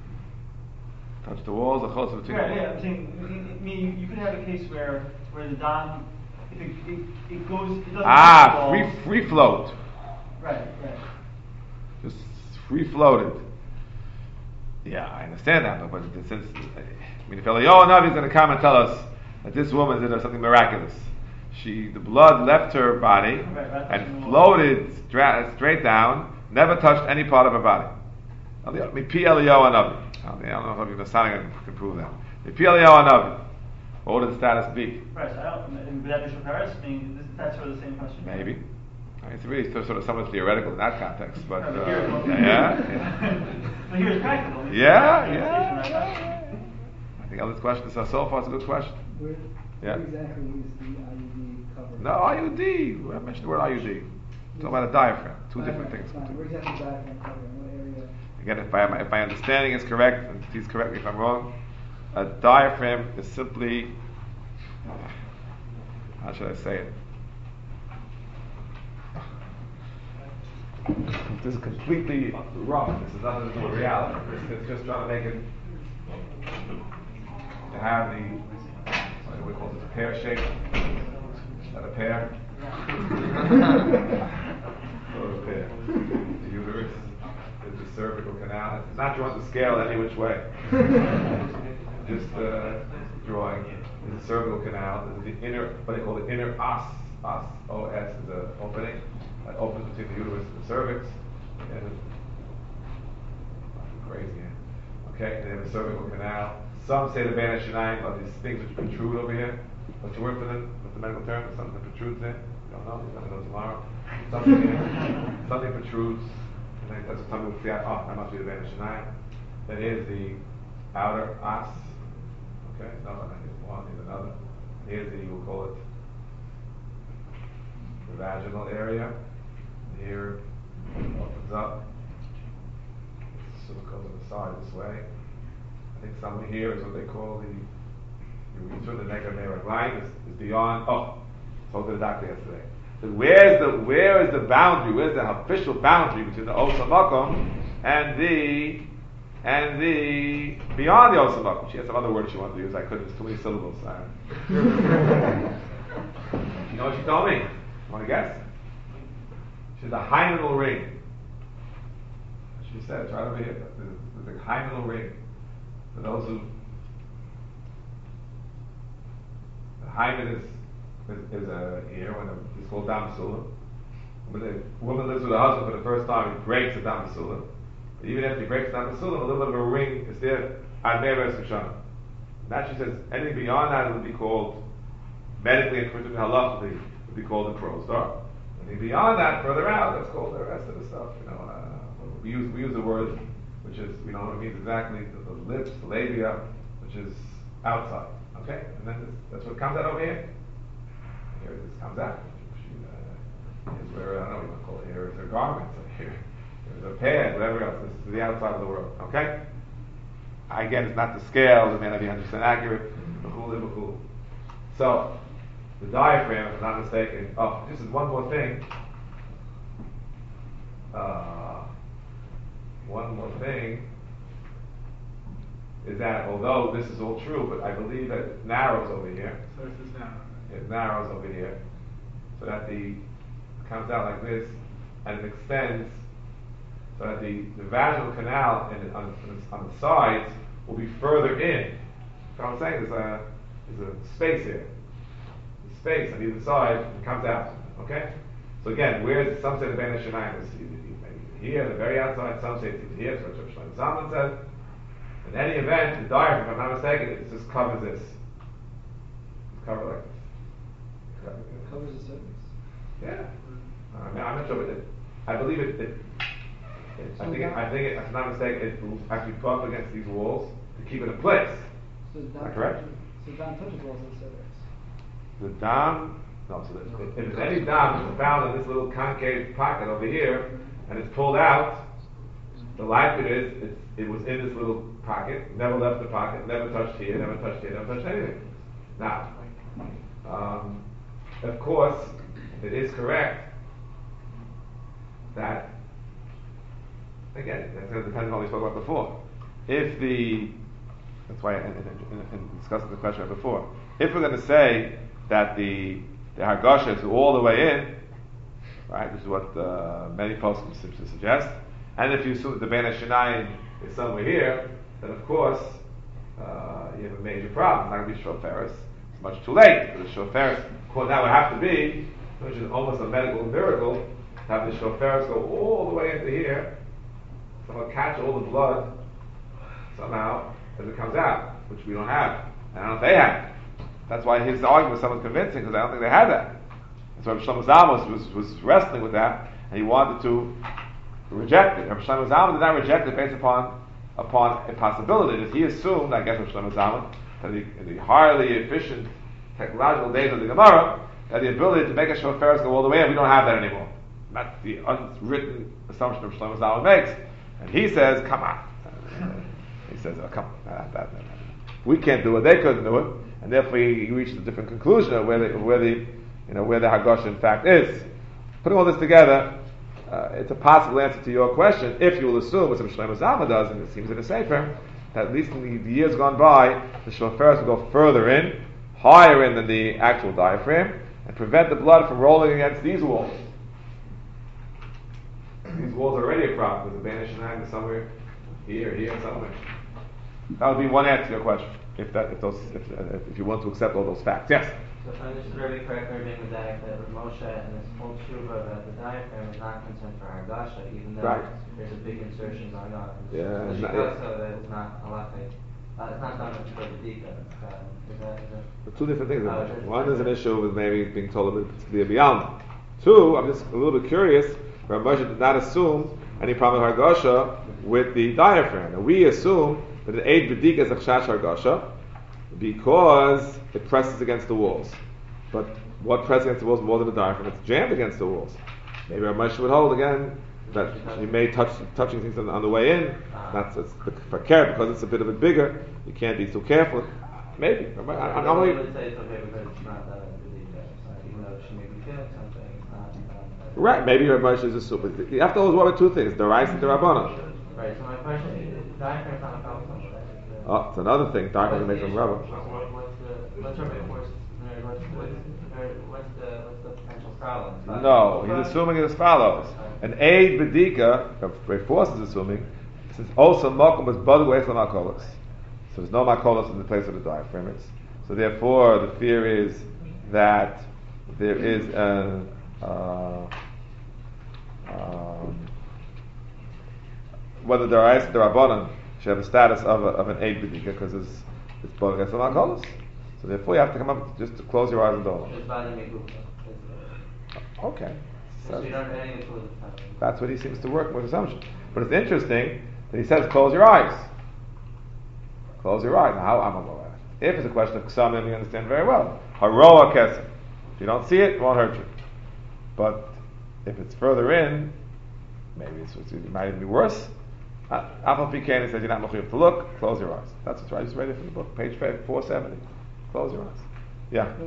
Touch the walls, the chutz between yeah, the walls. Yeah, I'm saying, I mean, you could have a case where where the dam, if it, it, it goes, it doesn't Ah, touch the walls. free free float. Right, right. Just free floated. Yeah, I understand that, but since I mean, if Eliyahu Navi is going to come and tell us that this woman did something miraculous, she the blood left her body right, right, and floated stra- straight down, never touched any part of her body. I mean, P. Eliyahu Navi. I don't know if the Masonic can prove that. The P. Eliyahu Navi. What would the status be? Right. So I don't. And would that be shaparis? I mean, this, that's sort of the same question. Maybe. I mean, it's really sort of somewhat theoretical in that context, but No, uh, but here it's yeah, yeah. But here's practical. It's Yeah, it's yeah, right? yeah. I think all this question is so far it's a good question. Where, Yeah. where exactly is the I U D covered? No, I U D. I mentioned the word I U D. Talking about a diaphragm. Two different things. Fine. Where exactly is the diaphragm covered? In what area? Again, if, I, if my understanding is correct, and please correct me if I'm wrong, a diaphragm is simply, how should I say it? This is completely wrong. This has nothing to do with reality. This is just trying to make it to have the what do we call this, a pear shape. Is that a pear? Or a pear. The uterus, the, the cervical canal. It's not drawing the scale any which way. Just uh, drawing the cervical canal. This is the inner, what they call the inner os. Os. O S is an opening. That opens between the uterus and the cervix. And crazy, yeah? Okay, and they have a cervical canal. Some say the Bana Shinayim are these things which protrude over here. What's your word for them? What's the medical term? Something that protrudes there? You don't know? You're going to know tomorrow. Something, yeah. Something protrudes. I think that's what something with fiat. Oh, that must be the Bana Shinayim. Then here's the outer os. Okay, no, here's one, here's another. Here's the, we'll call it the vaginal area. Here opens up. It sort of goes on the side this way. I think somewhere here is what they call the urethra, the negative line is, is beyond. Oh, spoke to the doctor yesterday. So where's the where is the boundary? Where's the official boundary between the Osa Makom and the and the beyond the Osa Makom? She has some other words she wanted to use. I couldn't. It's too many syllables. You know what she told me? Want to guess? She's a hymenal ring. She said it's right over here. There's, there's a hymenal ring. For those who, the hymen is is, is a ear when it's called dam sulam, when a woman lives with her husband for the first time, he breaks a dam b'sulam. Even if he breaks a dam b'sulam, a little bit of a ring is there. Admeres Hashanah. Now she says anything beyond that would be called medically and critically halachically would be called a prostar. Anything beyond that, further out, that's called the rest of the stuff. You know, uh, we use we use a word which is we don't know what it means exactly. The, the lips, the labia, which is outside. Okay, and then this, that's what comes out over here. Here this comes out. She, uh, here's where I don't know what you want to call it. Here is her garments. Here, here's her pad, whatever else. This is the outside of the world. Okay. Again, it's not the scale. It may not be one hundred percent accurate. So the diaphragm, if I'm not mistaken. Oh, this is one more thing. Uh, one more thing is that although this is all true, but I believe that it narrows over here. So this is now. It narrows over here, so that the it comes out like this, and it extends, so that the, the vaginal canal in, on, on the sides will be further in. You know what I'm saying? There's a there's a space here. There's space on either side, and it comes out. Okay. So again, where's some say the Ben Hashanayim is here, the very outside. Some say it's here. That's what Shlomo Zalman said. In any event, the diaphragm, if I'm not mistaken, it just covers this. It's covered like this. It covers the cervix. Yeah. I mean, I'm not sure, but it, I believe it. it, it I think. It, I think. It, if I'm not mistaken, it will actually bump against these walls to keep it in place. So Is down that correct? touches- So down touches walls of the cervix. The dam. No. So the, if there's any dam that's found in this little concave pocket over here, and it's pulled out, the likelihood is it's, it was in this little pocket, never left the pocket, never touched here, never touched here, never touched anything. Now, um, of course, it is correct that, again, that's going to depend on what we spoke about before. If the, that's why in, in, in, in discussing the question before, if we're going to say that the the Hargasha is all the way in, right, this is what uh, many poskim suggest, and if you assume that the Ben Hashanayim is somewhere here, then of course uh, you have a major problem. It's not going to be Shoferis. It's much too late. The Shoferis, of course, that would have to be, which is almost a medical miracle, to have the Shoferis go all the way into here, somehow catch all the blood somehow as it comes out, which we don't have. And I don't know if they have it. That's why his argument was somewhat convincing, because I don't think they had that. That's why Shlomo Zalman was, was, was wrestling with that, and he wanted to reject it. Rabbi Shlomo Zalman did not reject it based upon upon a possibility that he assumed, I guess, Rabbi Shlomo Zalman, that the, in the highly efficient technological days of the Gemara, that the ability to make a shoferis go all the way in, we don't have that anymore. That's the unwritten assumption Rabbi Shlomo Zalman makes, and he says, "Come on." He says, "Oh, come on, that, that, that, that. We can't do it; they couldn't do it," and therefore he, he reached a different conclusion of where the, where the you know where the Hargasha in fact is. Putting all this together, uh, it's a possible answer to your question if you will assume, as Shlomo Zalman does, and it seems in the Sefer, that at least in the years gone by, the shoferis will go further in, higher in than the actual diaphragm, and prevent the blood from rolling against these walls. These walls are already a problem. There's a Ben Hashanayim somewhere here, here, somewhere. That would be one answer to your question, if that, if those, if, uh, if you want to accept all those facts. Yes. So if I understood really correctly, being with that, that with Moshe and this whole tshuva that the diaphragm is not concerned for Hargasha, even though Right. there's a big insertion going on. Yeah, So it's she not- goes yeah. so that it's not halachic. Uh, it's not done for the dika. Uh, is that, is that The two different things. Oh, it's- One is an issue with maybe being told that it's to be a beyond. Two, I'm just a little bit curious. Rav Moshe did not assume any problem with Hargasha with the diaphragm. Now, we assume that the aid b'dika is a chash Hargasha because it presses against the walls. But what presses against the walls more than the diaphragm? It's jammed against the walls. Maybe Rav Moshe would hold again that you may touch touching things on, on the way in. That's it's, for care because it's a bit of it bigger. You can't be too careful. Maybe. I, I, I'm I only. would say it's okay because it's not done for the dika. So even though she may be feeling something, it's not done. Right, maybe Rav Moshe is a super. You have to always worry about two things: the rice and the rabbanon. Right. So my question is, the diaphragm's not a problem, right? It's, uh, Oh, it's another thing. Diaphragm What's made the from issue? rubber. What- What's the what's our force? What's what's what's the what's the potential problem? No, he's assuming it as follows: an aid bedika, Ray Force is assuming, since also makom is bud away from makolos, so there's no makolos in the place of the diaphragm. It's, so therefore, the fear is that there is a uh, um, whether there are the Rabbanon should have a status of, a, of an Eid B'dika because it's it's both against the Malkolos. So therefore you have to come up just to close your eyes and don't. It's body mekufa. Okay. So So you don't have any clue the time. that's what he seems to work with assumption. But it's interesting that he says close your eyes. Close your eyes. Now how I'm aware. If it's a question of ksamim, you understand very well. Haroa kesem. If you don't see it, it won't hurt you. But if it's further in, maybe it's, it might even be worse. Afal Pikein says you're not mechuyev to look. Close your eyes. That's what's right. I just read it from the book, page four seventy. Close your eyes. Yeah. The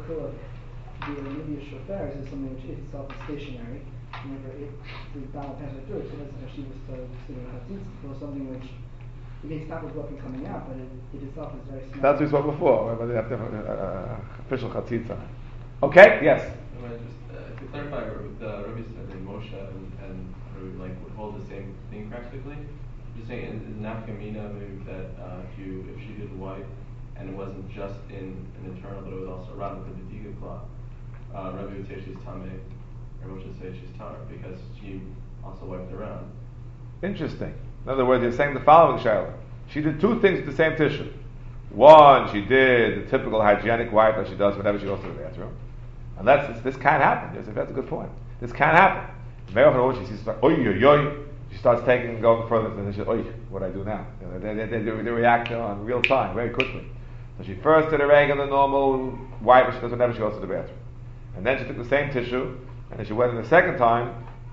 maybe a shofar is something which is itself is stationary. Whenever it the down passes through it, so that's how she was sitting on chatzitz, or something which it may stop the blood from coming out, but it, it itself is very small. That's what we spoke before. Whether they have different uh, uh, official chatzitza. Okay. Yes. I mean, just uh, to clarify, the Rabbi said in Moshe and, and Rabbi, like would hold the same thing practically. Just saying, in, in nafkamina, maybe that uh, if you if she did wipe and it wasn't just in an internal, but it was also around with the b'diga cloth, uh, Rabbi would say she's tamei, or Moshe would say she's tar because she also wiped around. Interesting. In other words, you're saying the following, Shaila. She did two things with the same tissue. One, she did the typical hygienic wipe that she does whenever she goes to the bathroom. And that's, this, this can happen. Yes, that's a good point. This can happen. Very often, when she sees, like, oy, oy, oy, she starts taking and going further, and then she says, oy, what do I do now? You know, they, they, they, they react on real time, very quickly. So she first did a regular, normal wipe, she does whenever she goes to the bathroom. And then she took the same tissue, and then she went in the second time,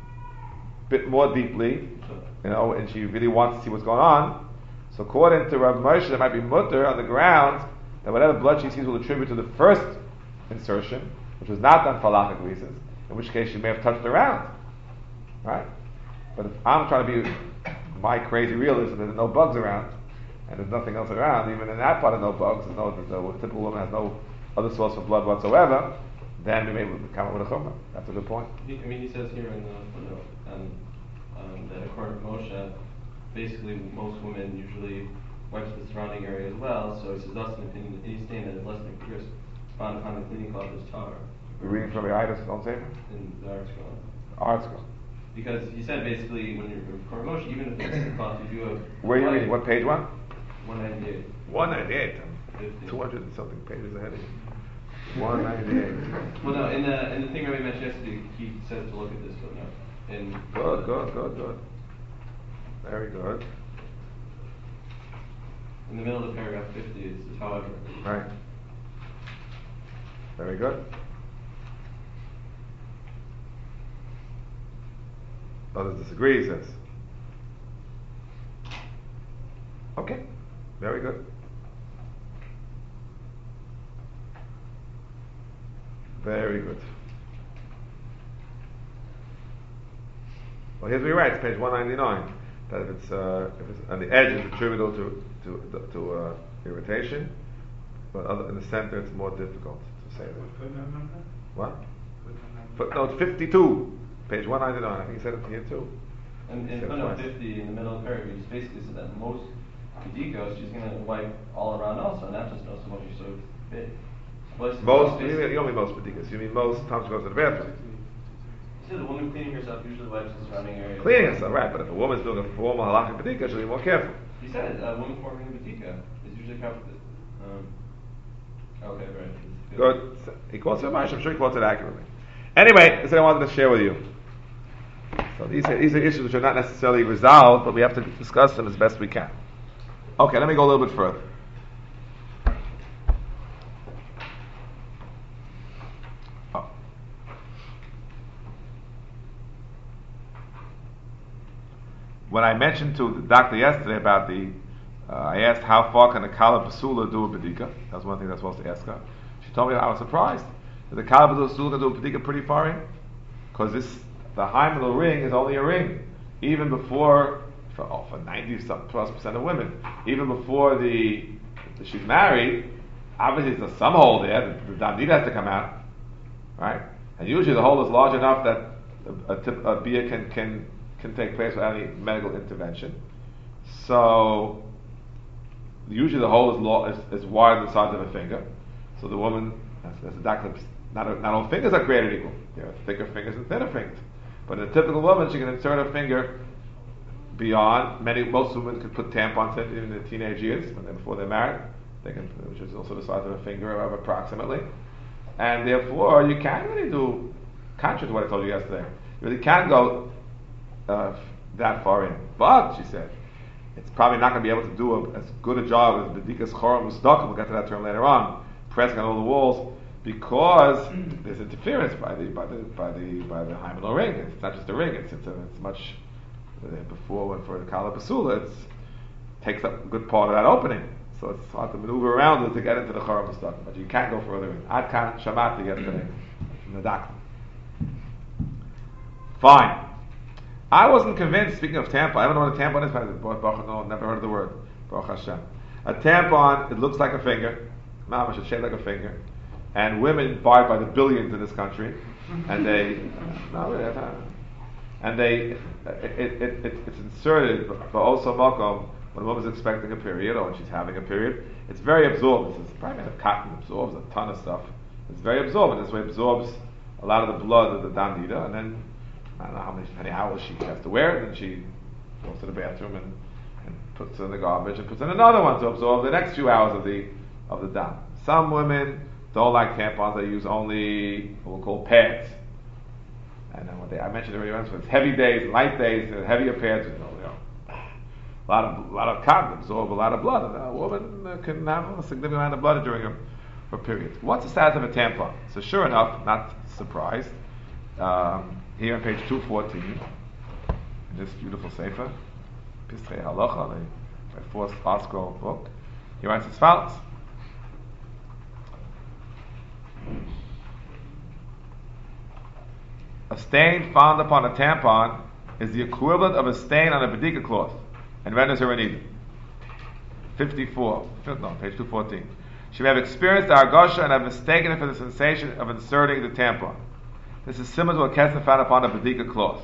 a bit more deeply, you know, and she really wants to see what's going on. So according to Rav Moshe, there might be mutter on the ground that whatever blood she sees will attribute to the first insertion, which was not done for halachic reasons, in which case she may have touched around. Right? But if I'm trying to be my crazy realist and there's no bugs around, and there's nothing else around, even in that part of no bugs, there's no, the, the typical woman has no other source of blood whatsoever, then we may come up with a chumrah. That's a good point. He, I mean, he says here in the footnote um, um, that according to Moshe, basically most women usually wipes the surrounding area as well. So he says, thus in opinion, any stain that is less than crisp found upon the cleaning cloth is tar. You're reading from your itis, don't say it? In the article. Article. Because he said basically when you're according to Moshe, even if it's the cloth, you do have. Where are you reading? What page one? one ninety-eight. one ninety-eight. fifty. two hundred and something pages ahead of you. one ninety-eight. Well, no, in the in the thing Rabbi mentioned yesterday, he said to look at this footnote. In Good, good, good, good. Very good. In the middle of the paragraph fifty, it says, however. Right. Very good. Others disagree, he says. Okay. Very good. Very good. Well, here's what he writes, page one ninety-nine, that if it's, uh, if it's on the edge, it's attributable to to to uh, irritation, but other, in the center, it's more difficult to say that. What? Footnote fifty-two, page one ninety-nine. I think he said it here too. And in footnote fifty, in the middle of the paragraph, he basically said that most Kedikos, she's going to wipe all around also, not just know so much you're so big. Most, most you, mean, you don't mean most Bedikas, you mean most times she goes to the bathroom. He said the woman cleaning herself usually wipes the surrounding area. Cleaning herself, right, but if a woman's doing a formal halachic Bedika, she'll be more careful. He said a woman performing a Bedika is usually covered with um, okay, right. Good. He quotes it much, I'm sure he quotes it accurately. Anyway, this is what I wanted to share with you. So these are, these are issues which are not necessarily resolved, but we have to discuss them as best we can. Okay, let me go a little bit further. Oh. When I mentioned to the doctor yesterday about the, uh, I asked how far can a Kala Basula do a Bedika? That's one thing that's supposed to ask her. She told me I was surprised that the Kala Basula can do a Bedika pretty far in, because this the hymenal ring is only a ring, even before. For, oh, for ninety plus percent of women, even before the, the she's married, obviously there's some hole there. The, the damnid has to come out, right? And usually the hole is large enough that a, a, tip, a bia can can can take place without any medical intervention. So usually the hole is, lo- is, is wider than the size of a finger. So the woman, as, as the doctor, not not all fingers are created equal. There are thicker fingers and thinner fingers. But in a typical woman, she can insert her finger beyond. Many, most women can put tampons in, even in the teenage years, when they before they're married. They can, which is also the size of a finger, of approximately. And therefore, you can't really do, contrary to what I told you yesterday, you really can't go uh, that far in. But, she said, it's probably not going to be able to do a, as good a job as Bedikas Choram Musdakim, we'll get to that term later on, pressing on all the walls, because there's interference by the by the by the by the hymenal ring. It's not just a ring; it's it's, a, it's much uh, before when for the Kala Basula, it takes up a good part of that opening. So it's hard to maneuver around it to get into the Choram Musdakim, but you can't go further in. Ad kan shamati yesterday from the doctor. Fine. I wasn't convinced, speaking of tampon, I don't know what a tampon is, but no, never heard of the word. Baruch Hashem. A tampon, it looks like a finger. Mama should shape like a finger. And women buy it by the billions in this country. And they, no, really, and they, it, it, it, it's inserted, but also makom, when a woman's expecting a period, or when she's having a period. It's very absorbent. It's probably made of cotton, absorbs a ton of stuff. It's very absorbent. This way it absorbs a lot of the blood of the Danida, and then I don't know how many, many hours she has to wear it, and she goes to the bathroom and, and puts it in the garbage and puts in another one to absorb the next few hours of the of the dam. Some women don't like tampons; they use only what we'll call pads. And then what they I mentioned earlier on, so it's heavy days, light days, and heavier pads. You know, you know, a lot of a lot of cotton absorb a lot of blood, and a woman uh, can have a significant amount of blood during her, her period. What's the status of a tampon? So sure enough, not surprised. Um, Here on page two fourteen, in this beautiful sefer, Pistrei Halacha, the fourth Oscroll book, he writes as follows. A stain found upon a tampon is the equivalent of a stain on a bedika cloth and renders her an fifty-four, no, page two fourteen. She may have experienced the argosha and have mistaken it for the sensation of inserting the tampon. This is similar to a kesef found upon a bedika cloth.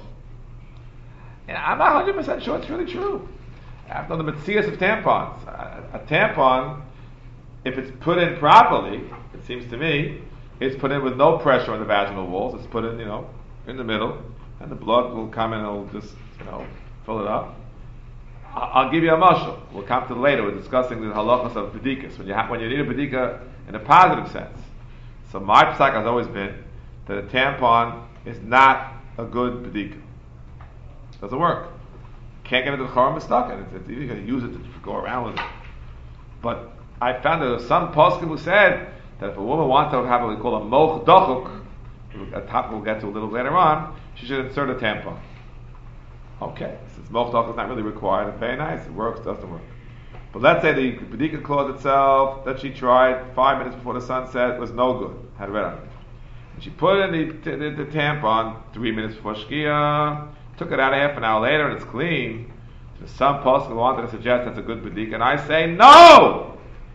And I'm not one hundred percent sure it's really true. After the metzias of tampons, a, a tampon, if it's put in properly, it seems to me, it's put in with no pressure on the vaginal walls. It's put in, you know, in the middle, and the blood will come in and it'll just, you know, fill it up. I'll, I'll give you a mashal. We'll come to it later. We're discussing the halachas of bedikas. When you ha- when you need a bedika in a positive sense. So my psak has always been that a tampon is not a good bedika. Doesn't work. Can't get into the choram stuck, and it's, it's you're going to use it to go around with it. But I found that there was some poskim who said that if a woman wants to have what we call a moch dochuk, a topic we'll get to a little later on, she should insert a tampon. Okay, since moch dochuk is not really required, it's very nice. It works, doesn't work. But let's say the bedika cloth itself that she tried five minutes before the sun set was no good. Had red on it. And she put in the, the, the tampon three minutes before Shkia, took it out half an hour later, and it's clean. So some poskim wanted to suggest that's a good bedika, and I say no,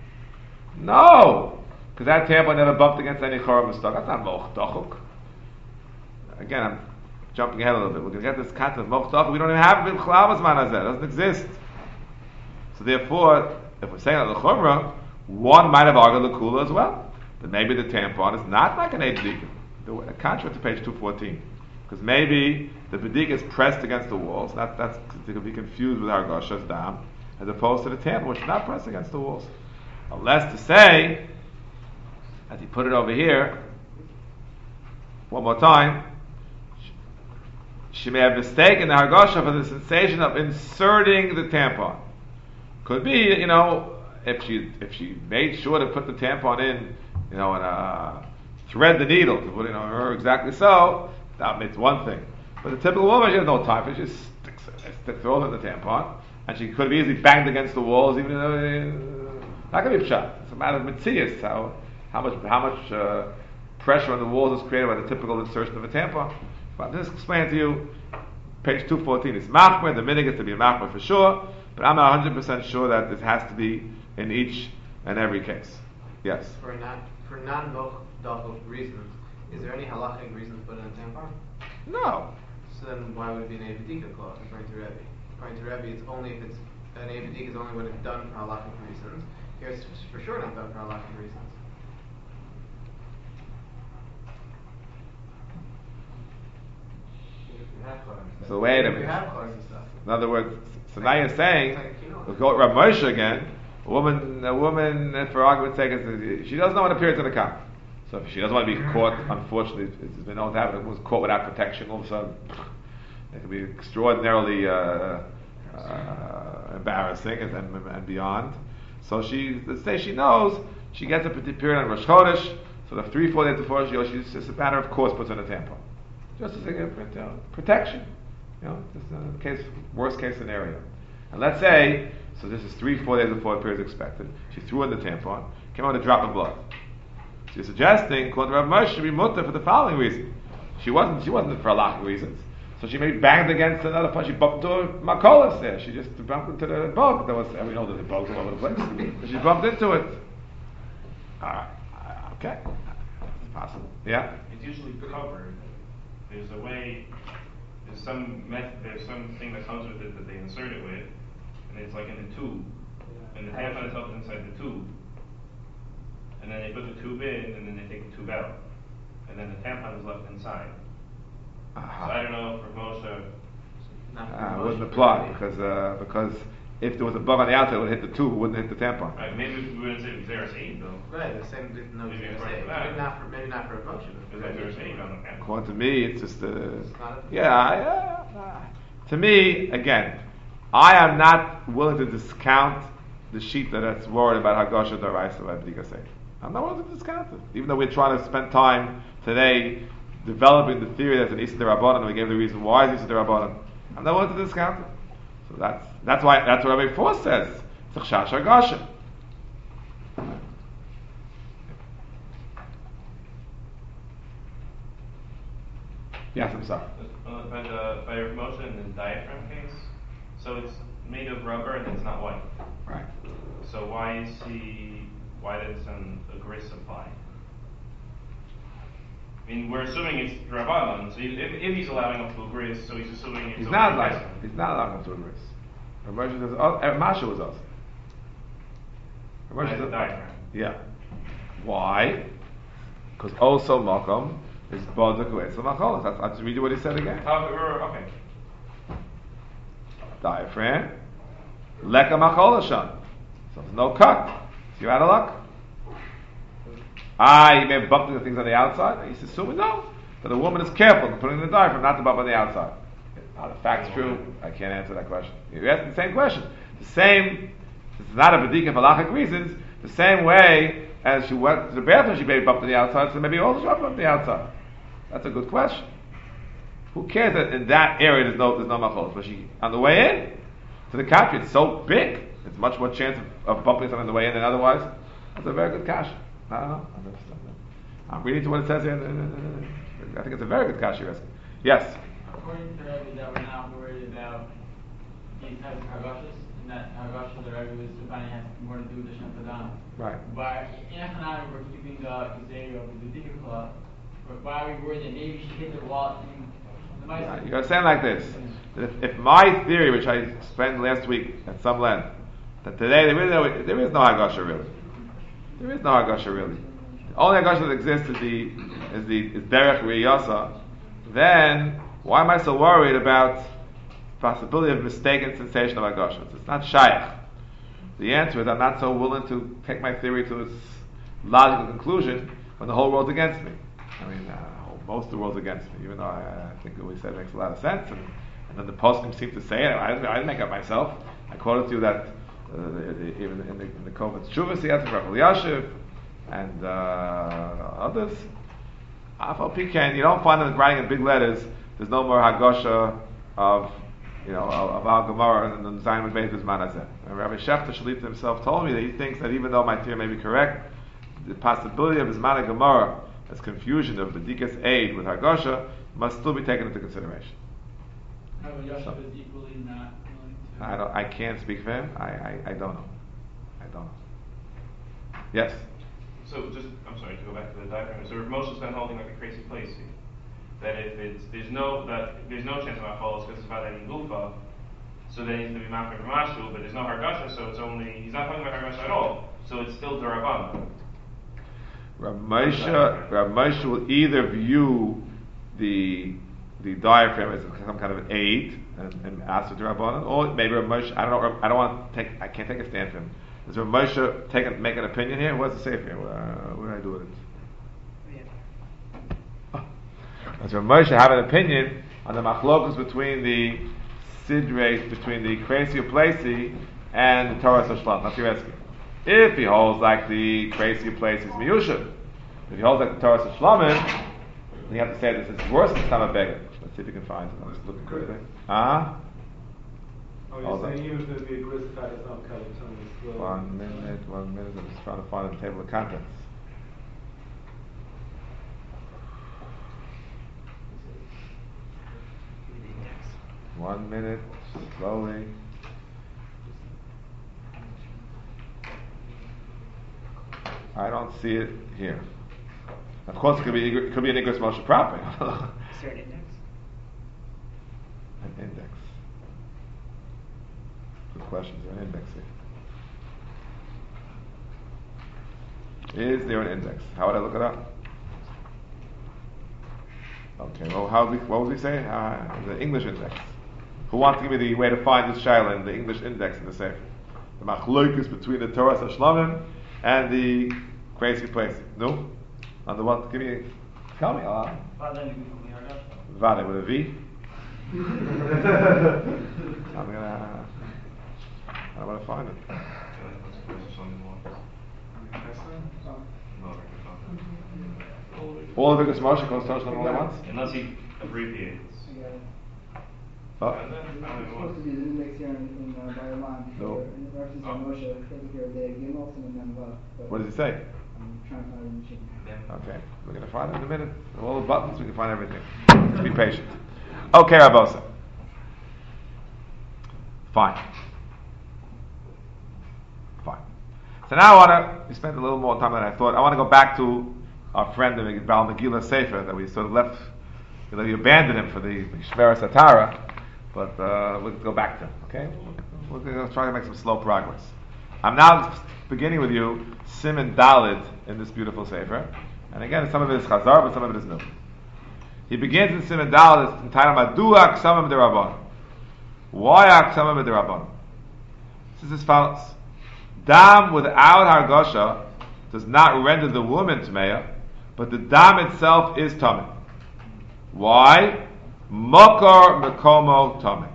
no, because that tampon never bumped against any choram stuck. That's not moch dochuk. Again, I'm jumping ahead a little bit. We're going to get this concept of moch dochuk. We don't even have it. It doesn't exist. So therefore, if we're saying that the chumrah, one might have argued the kula as well. That maybe the tampon is not like an eight bedika. Contrary to page two fourteen. Because maybe the bedika is pressed against the walls. That, that's to be confused with Argosha's dam, as opposed to the tampon, which is not pressed against the walls. Unless to say, as he put it over here, one more time, she may have mistaken the Argosha for the sensation of inserting the tampon. Could be, you know, if she if she made sure to put the tampon in, you know, and uh, thread the needle to put it on her exactly so, that makes one thing. But the typical woman, she has no time for it. She just sticks it, sticks it all in the tampon, and she could have easily banged against the walls, even though uh, not going to be shot. It's a matter of mitzias, how how much how much uh, pressure on the walls is created by the typical insertion of a tampon. But this explain to you, page two fourteen is machmer. The minig is to be machmer for sure, but I'm not one hundred percent sure that this has to be in each and every case. Yes. For non for non moch reasons, is there any halachic reason to put in a tampon? No. So then why would it be an Abedika clause according to Rebbe? According to Rebbe, it's only if it's an Abedika is only when it's done for halachic reasons. Here it's for sure not done for halachic reasons. have cars. So wait a We minute. have cars and stuff. In other words, so now you're saying, It's like, you know, we'll go Rav Moshe again. A woman, a woman, for argument's sake, is- she doesn't know when a period's going to come. So if she doesn't want to be caught, unfortunately, it's been known to happen. It was caught without protection. All of a sudden, it can be extraordinarily uh, uh, embarrassing and, and, and beyond. So she, let's say she knows, she gets a period on Rosh Chodesh. So the three, four days before she goes, she's just a matter of course puts on a tampon, just as a you know, protection. You know, just a case, worst case scenario. And let's say, so this is three, four days before the period is expected. She threw in the tampon, came out with a drop of blood. So you're suggesting, according to Rav Moshe, should be mutter for the following reason. She wasn't, she wasn't for halachic reasons. So she maybe banged against another punch. She bumped into a makolas there. She just bumped into the bug. There was, we know there's bugs all over the place. So she bumped into it. Alright, okay. It's possible. Yeah? It's usually covered. There's a way, there's some method, there's something that comes with it that they insert it with, and it's like in the tube. And the tampon itself is inside the tube. And then they put the tube in, and then they take the tube out. And then the tampon is left inside. Uh-huh. So I don't know if Moshe, not for Uh, most wouldn't of apply it. because uh, because if there was a bug on the outside, it would hit the tube, it wouldn't hit the tampon. right, maybe we wouldn't say Xeris eight though. Right, the same, no, Maybe maybe, according to that. not for, maybe not for emotion. Because Xeris eight on the tampon. According to me, it's just uh, not a- yeah, yeah. uh, To me, again, I am not willing to discount the sheet that that's worried about Hagosha Daraisa by B'dika Seif. I'm not willing to discount it, even though we're trying to spend time today developing the theory that's an Issa D'Rabbanan, and we gave the reason why it's Issa D'Rabbanan. I'm not willing to discount it. So that's that's why that's what Rabbi Four says. It's a Chash Hagosha. Yes, I'm sorry. Uh, by the by Rav Moshe in the diaphragm case, so it's made of rubber and it's not white. Right. So why is he? Why does um, a gris apply? I mean, we're assuming it's Rabbanon. So if, if he's allowing up to a gris, so he's assuming it's. He's okay not to like test him. he's not allowed to embrace. Immersion says, oh, uh, Masha was us. By Immersion the says, diaphragm. yeah. Why? Because also Makom is Bodak Uetzel Macholas. That's, I'll just read you what he said again. Oh, okay. Diaphragm, Leka Macholashan. So there's no cut. So you're out of luck. Ah, you may have bumped into things on the outside. He's assuming no. That a woman is careful in putting in the diaphragm not to bump on the outside. Are the facts true? I can't answer that question. You're asking the same question. The same, this is not a B'dika for halachic reasons, the same way as she went to the bathroom, she maybe bumped on the outside, so maybe also she bumped on the outside. That's a good question. Who cares that in that area there's no there's no macholos? But she on the way in, to the country, it's so big, it's much more chance of, of bumping something on the way in than otherwise. That's a very good kasha. I don't know. I'm reading to what it says here. I think it's a very good kasha you're asking. Yes. According to Rebbe, that we're not worried about these types of hagashas, and that hagasha that Rebbe was defining has more to do with the Shem Tadam. Right. But in Echanami, we're keeping the Xavier of the B'dika Club. But why are we worried that maybe she hit the wall? The mice- Right. You're going to say it like this. That if, if my theory, which I spent last week at some length, that today there is no, there is no hagasha really. There is no hagasha really. The only hagasha that exists is the is the is derech riyasa. Then why am I so worried about the possibility of mistaken sensation of hagasha? It's not shaykh. The answer is I'm not so willing to take my theory to its logical conclusion when the whole world's against me. I mean, uh, most of the world's against me, even though I, I think what we said makes a lot of sense, and, and then the poskim seem to say it. I didn't, I didn't make up myself. I quoted to you that uh, even in the, in the Kovetz Shuvas he had from Rav Yashiv and uh, others. Afal Piken, you don't find them writing in big letters. There's no more Hagosha of you know of, of Al Gemara and the Zayin Beis Manazeh. Rabbi Shechter Shalita himself told me that he thinks that even though my theory may be correct, the possibility of Zman Gemara as confusion of B'dikas aid with Hagosha must still be taken into consideration. Rabbi Yosef So- is equally not willing to. I don't. I can't speak for him. I, I, I don't know. I don't know. Yes. So just, I'm sorry to go back to the diaphragm. So Rav Moshe's been holding like a crazy place here. That if it's there's no that there's no chance of macholos because it's about any gufa, so then he's to be mafik mashu, but there's no hargasha, so it's only he's not talking about hargasha at all. So it's still derabanan. Rav Moshe, Rav Moshe will either view the the diaphragm is some kind of an aid and, and Asur D'Rabbanan, or maybe Rav Moshe. I don't know. I don't want to take. I can't take a stand for him. Does Rav Moshe take a, make an opinion here? What's the safe here? Uh, what do I do with it? Does Rav Moshe have an opinion on the machlokus between the sidres, between the Kresi Uplesi and the Torah Sashlam? That's your asking. If he holds like the Kresi Uplesi is Miyushim, if he holds like the Torah Sashlam, then you have to say this is worse than Stamah Beggar. Let's see if you can find it. I'm just looking quickly. Ah? Oh, you're saying even if the aggressive side is not covered, it's slow. One minute, one minute. I'm just trying to find the table of contents. One minute, slowly. I don't see it here. Of course, it could be it could be an Igros Moshe proper. Is there an index? An index. Good question. Is there an index here? Is there an index? How would I look it up? Okay. Well, how we, what was we saying? Uh, the English index. Who wants to give me the way to find this shaila in the English index in the Sefer? The machlokus between the Torah Sashlamim and the crazy place. No? On the what? Give me. Tell me. Uh, Vade with a V. I'm gonna. I'm gonna find it. All the biggest Moshe goes to Sashlamim all at once. Unless he abbreviates. Oh. It's supposed to be the index here in, in uh, Baraman. No. In the reference to Moshe, it says here, they Gimel, and then Vav. What does it say? I'm trying to find it in the chicken. Okay, we're going to find it in a minute. All the buttons, we can find everything. Just be patient. Okay, Rabosa. Fine. Fine. So now I want to, we spent a little more time than I thought. I want to go back to our friend, the Baal Megillah Sefer, that we sort of left, you know, we abandoned him for the Shmera Satara, but uh, we'll go back to him, okay? We're going to try to make some slow progress. I'm now beginning with you, Siman Dalid, in this beautiful Sefer. And again, some of it is Chazar, but some of it is new. He begins in Siman Dalid, it's entitled Madua Aksamim D'Rabbanan. Why Aksamim D'Rabbanan? This is as follows. Dam without Hargosha does not render the woman Tmeya, but the dam itself is Tameh. Why? Mokar Mekomo Tameh.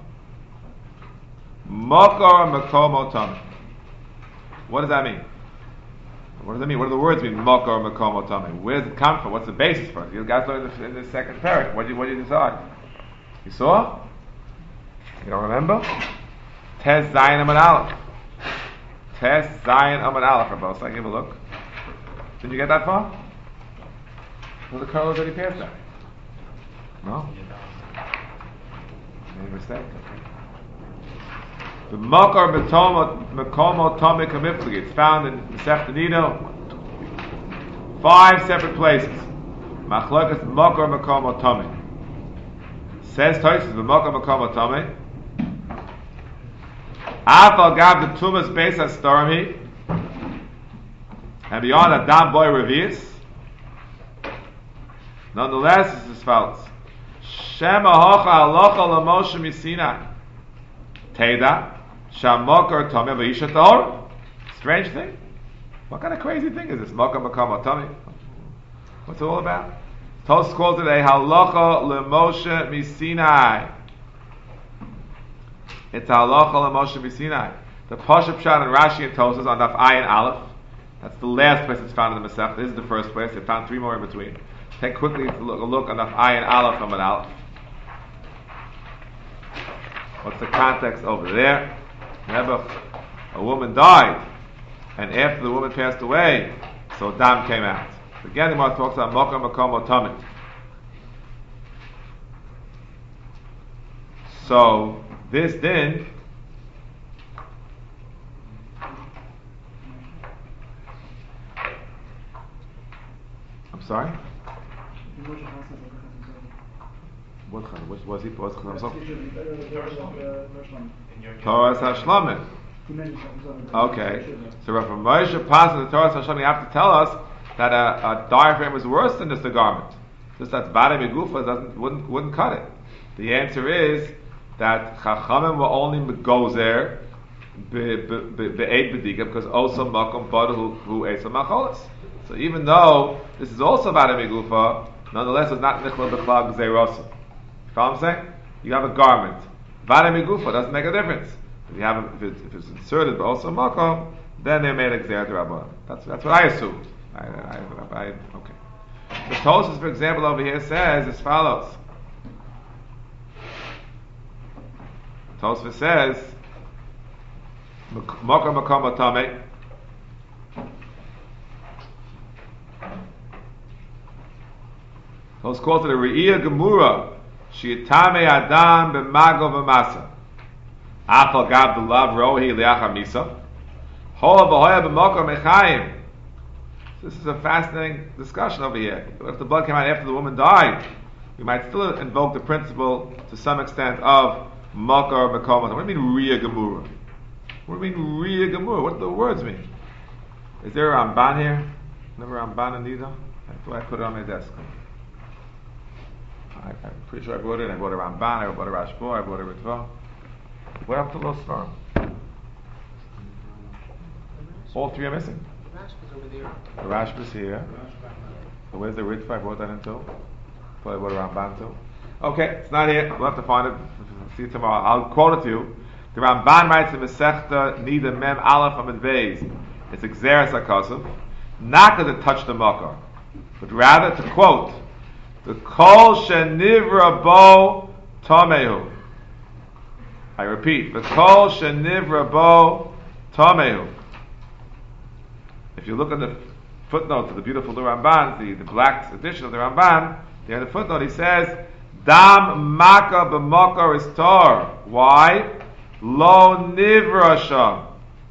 Mokar Mekomo Tameh. What does that mean? What does that mean? What do the words mean? Mokar Mekomo Tameh. Where does it come from? What's the basis for it? You guys learned in the second parak. What did you, what did you decide? You saw? You don't remember? Tes Zayin Amad Aleph. Tes Zayin Amad Aleph. Rabbi, so I give a look. Did you get that far? Well, the colors already passed that. No? Made a mistake. The Mokar Mekomo Tameh Kamifligi. It's found in Masechet Nida. Five separate places. Machlokas Mokar Mekomo Tameh. Says Tosfos, the Mokar Mekomo Tameh. Afal Gab the Tumas Beis HaStormi. And beyond Adam Boy Revius. Nonetheless, it's as follows. Shema Hocha Alocha LaMoshe Misinai. Teda. Shamokar Tameh V'Yisha Tahor. Strange thing. What kind of crazy thing is this? Mokar Mekomo Tameh. What's it all about? Tos calls it a Halacha LaMoshe Misinai. It's a Halacha LaMoshe Misinai. The Pashup Pshat and Rashi and Tosas on Daf Ayin Aleph. That's the last place it's found in the Masech. This is the first place. They found three more in between. Take quickly a look, a look on Daf Ayin Aleph from an Aleph. What's the context over there? Remember, a woman died, and after the woman passed away, so dam came out. Again, the Gemara talks about Mokar Mekomo Tameh. So this din. I'm sorry. What kind? What was he? What was Torah Hashlamim. Okay. So Rav Moshe passes the Torah Hashlamim. You have to tell us that a, a diaphragm is worse than just a garment. Just that Vade Megufa doesn't wouldn't wouldn't cut it. The answer is that Chachamim were only Megozer be'ed bedika because also makom bad who who ate some macholas. So even though this is also vada migufa, nonetheless it's not nichla b'chlal gzeirosa. You follow what I'm saying? You have a garment, vada migufa doesn't make a difference. If you have a, if, it's, if it's inserted but also makom, then they made a gzeir derabban. That's that's what I assumed. I, I, I, I, okay. The Tosfos, for example, over here says as follows. Tosfos says. Makom makom atame. So it's called to the Re'iyah Gemura. Shi'itame Adam b'mago v'masa. Afal gab d'lav rohi li'achar misa. Hoa v'hoya b'makom echayim. This is a fascinating discussion over here. If the blood came out after the woman died, we might still invoke the principle to some extent of makar makom. What do you mean Re'iyah Gemura? What do you mean Re'iyah Gemura? What do the words mean? Is there a Ramban here? Never Ramban and Nida? I thought I put it on my desk. I, I'm pretty sure I brought it. I bought a Ramban, I bought a Rashbo, I bought a Ritva. What happened to those farm? All three are missing. The Rashba's here. So where's the Ritva? I brought that in too. Probably bought a Ramban too. Okay, it's not here. We'll have to find it. See it tomorrow. I'll quote it to you. The Ramban writes in Masechta Nida Mem Aleph Amid Beis. It's Exeris HaKosov. Not going to touch the makar, but rather to quote the Kol Shenivra Bo Tomehu. I repeat, the Kol Shenivra Bo Tomehu. If you look at the footnote to the beautiful the Ramban, the, the black edition of the Ramban, there in the footnote he says, Dam Maka B'Makar is Tor. Why? Lo Nivrasha.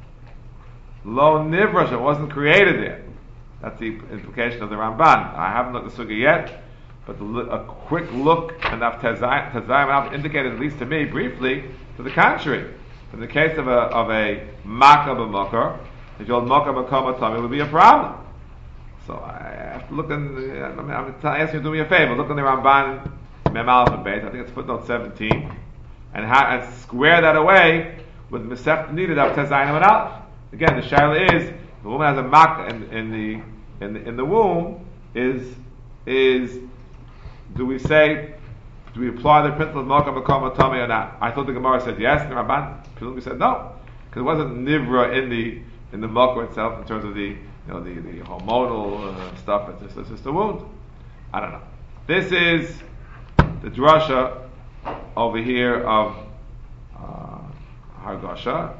Lo Nivrasha. It wasn't created there. That's the implication of the Ramban. I haven't looked at the Suga yet, but the, a quick look enough Tazayim indicated, at least to me, briefly, to the contrary. In the case of a of a Maka B'Makar, if you hold Maka B'Kama Tom, it would be a problem. So I have to look in. The, I'm, I'm asking you to do me a favor. Look in the Ramban Mem Aleph and Beis. I think it's footnote seventeen, and, ha- and square that away with Masechta Nida of Tazayim and Aleph. Again, the shaila is the woman has a mak in, in the in the in the womb. Is is do we say do we apply the principle of makam b'kama tami or not? I thought the Gemara said yes, and the Ramban presumably said no, because it wasn't nivra in the in the makar itself in terms of the you know the, the hormonal uh, stuff. It's just, it's just a wound. I don't know. This is the drasha over here of uh, Hargasha.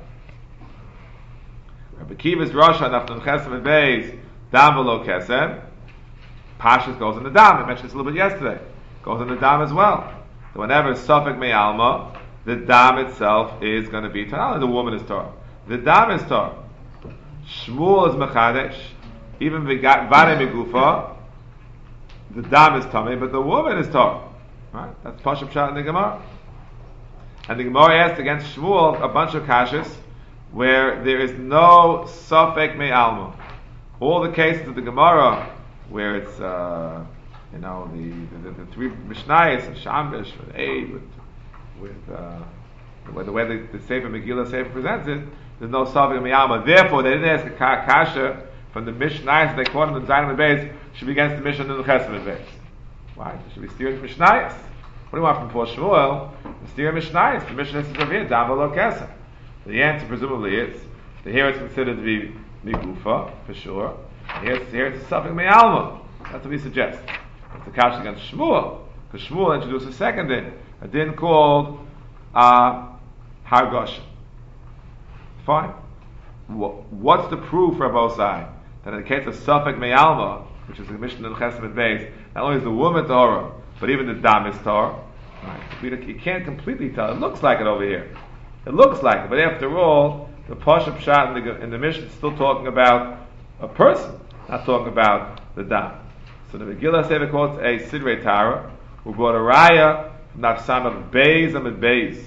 Rabbi Kiva's drasha nafnun chesem and beis dam v'lo kesem. Pashas goes in the dam. I mentioned this a little bit yesterday. Goes in the dam as well. So whenever suffolk me'alma, the dam itself is going to be Torah. The woman is Torah. The dam is Torah. Shmuel is mechadesh. Even v'vare migufa, the dam is Tomei, but the woman is Torah. Right? That's Pashup Pshat in the Gemara. And the Gemara asked against Shmuel a bunch of kashas where there is no safek me'alma. All the cases of the Gemara where it's uh, you know the the, the, the three Mishnayos and Shambish with Eid with with uh, the, the way the, the Sefer Megillah Sefer presents it, there's no safek me'alma. Therefore, they didn't ask a kasha from the Mishnayos they quoted in the Zayin and Beis should be against the Mishnah in the Chesed and Beis. Why? It should be steered Mishnayos. What do you want from poor Shmuel? The steer Mishnayos. The Mishnah is over here, Dava lo kesem. The answer presumably is that here it's considered to be migufa for sure. And here it's, here it's a safek me'alma. That's what we suggest. It's a kasha against Shmuel, because Shmuel introduced a second din, a din called uh, Hargasha. Fine. What's the proof for both sides? That in the case of safek me'alma, which is the Mishnah in Chesed and Beis, not only is the woman Torah, but even the dam is Torah. Right. You can't completely tell. It looks like it over here. It looks like it, but after all, the Pashup Pshat in the, in the Mishnah is still talking about a person, not talking about the dam. So the Megillah Sefer quotes a Sidrei Tara who brought a raya from Naf Samach Beis Amid Beis.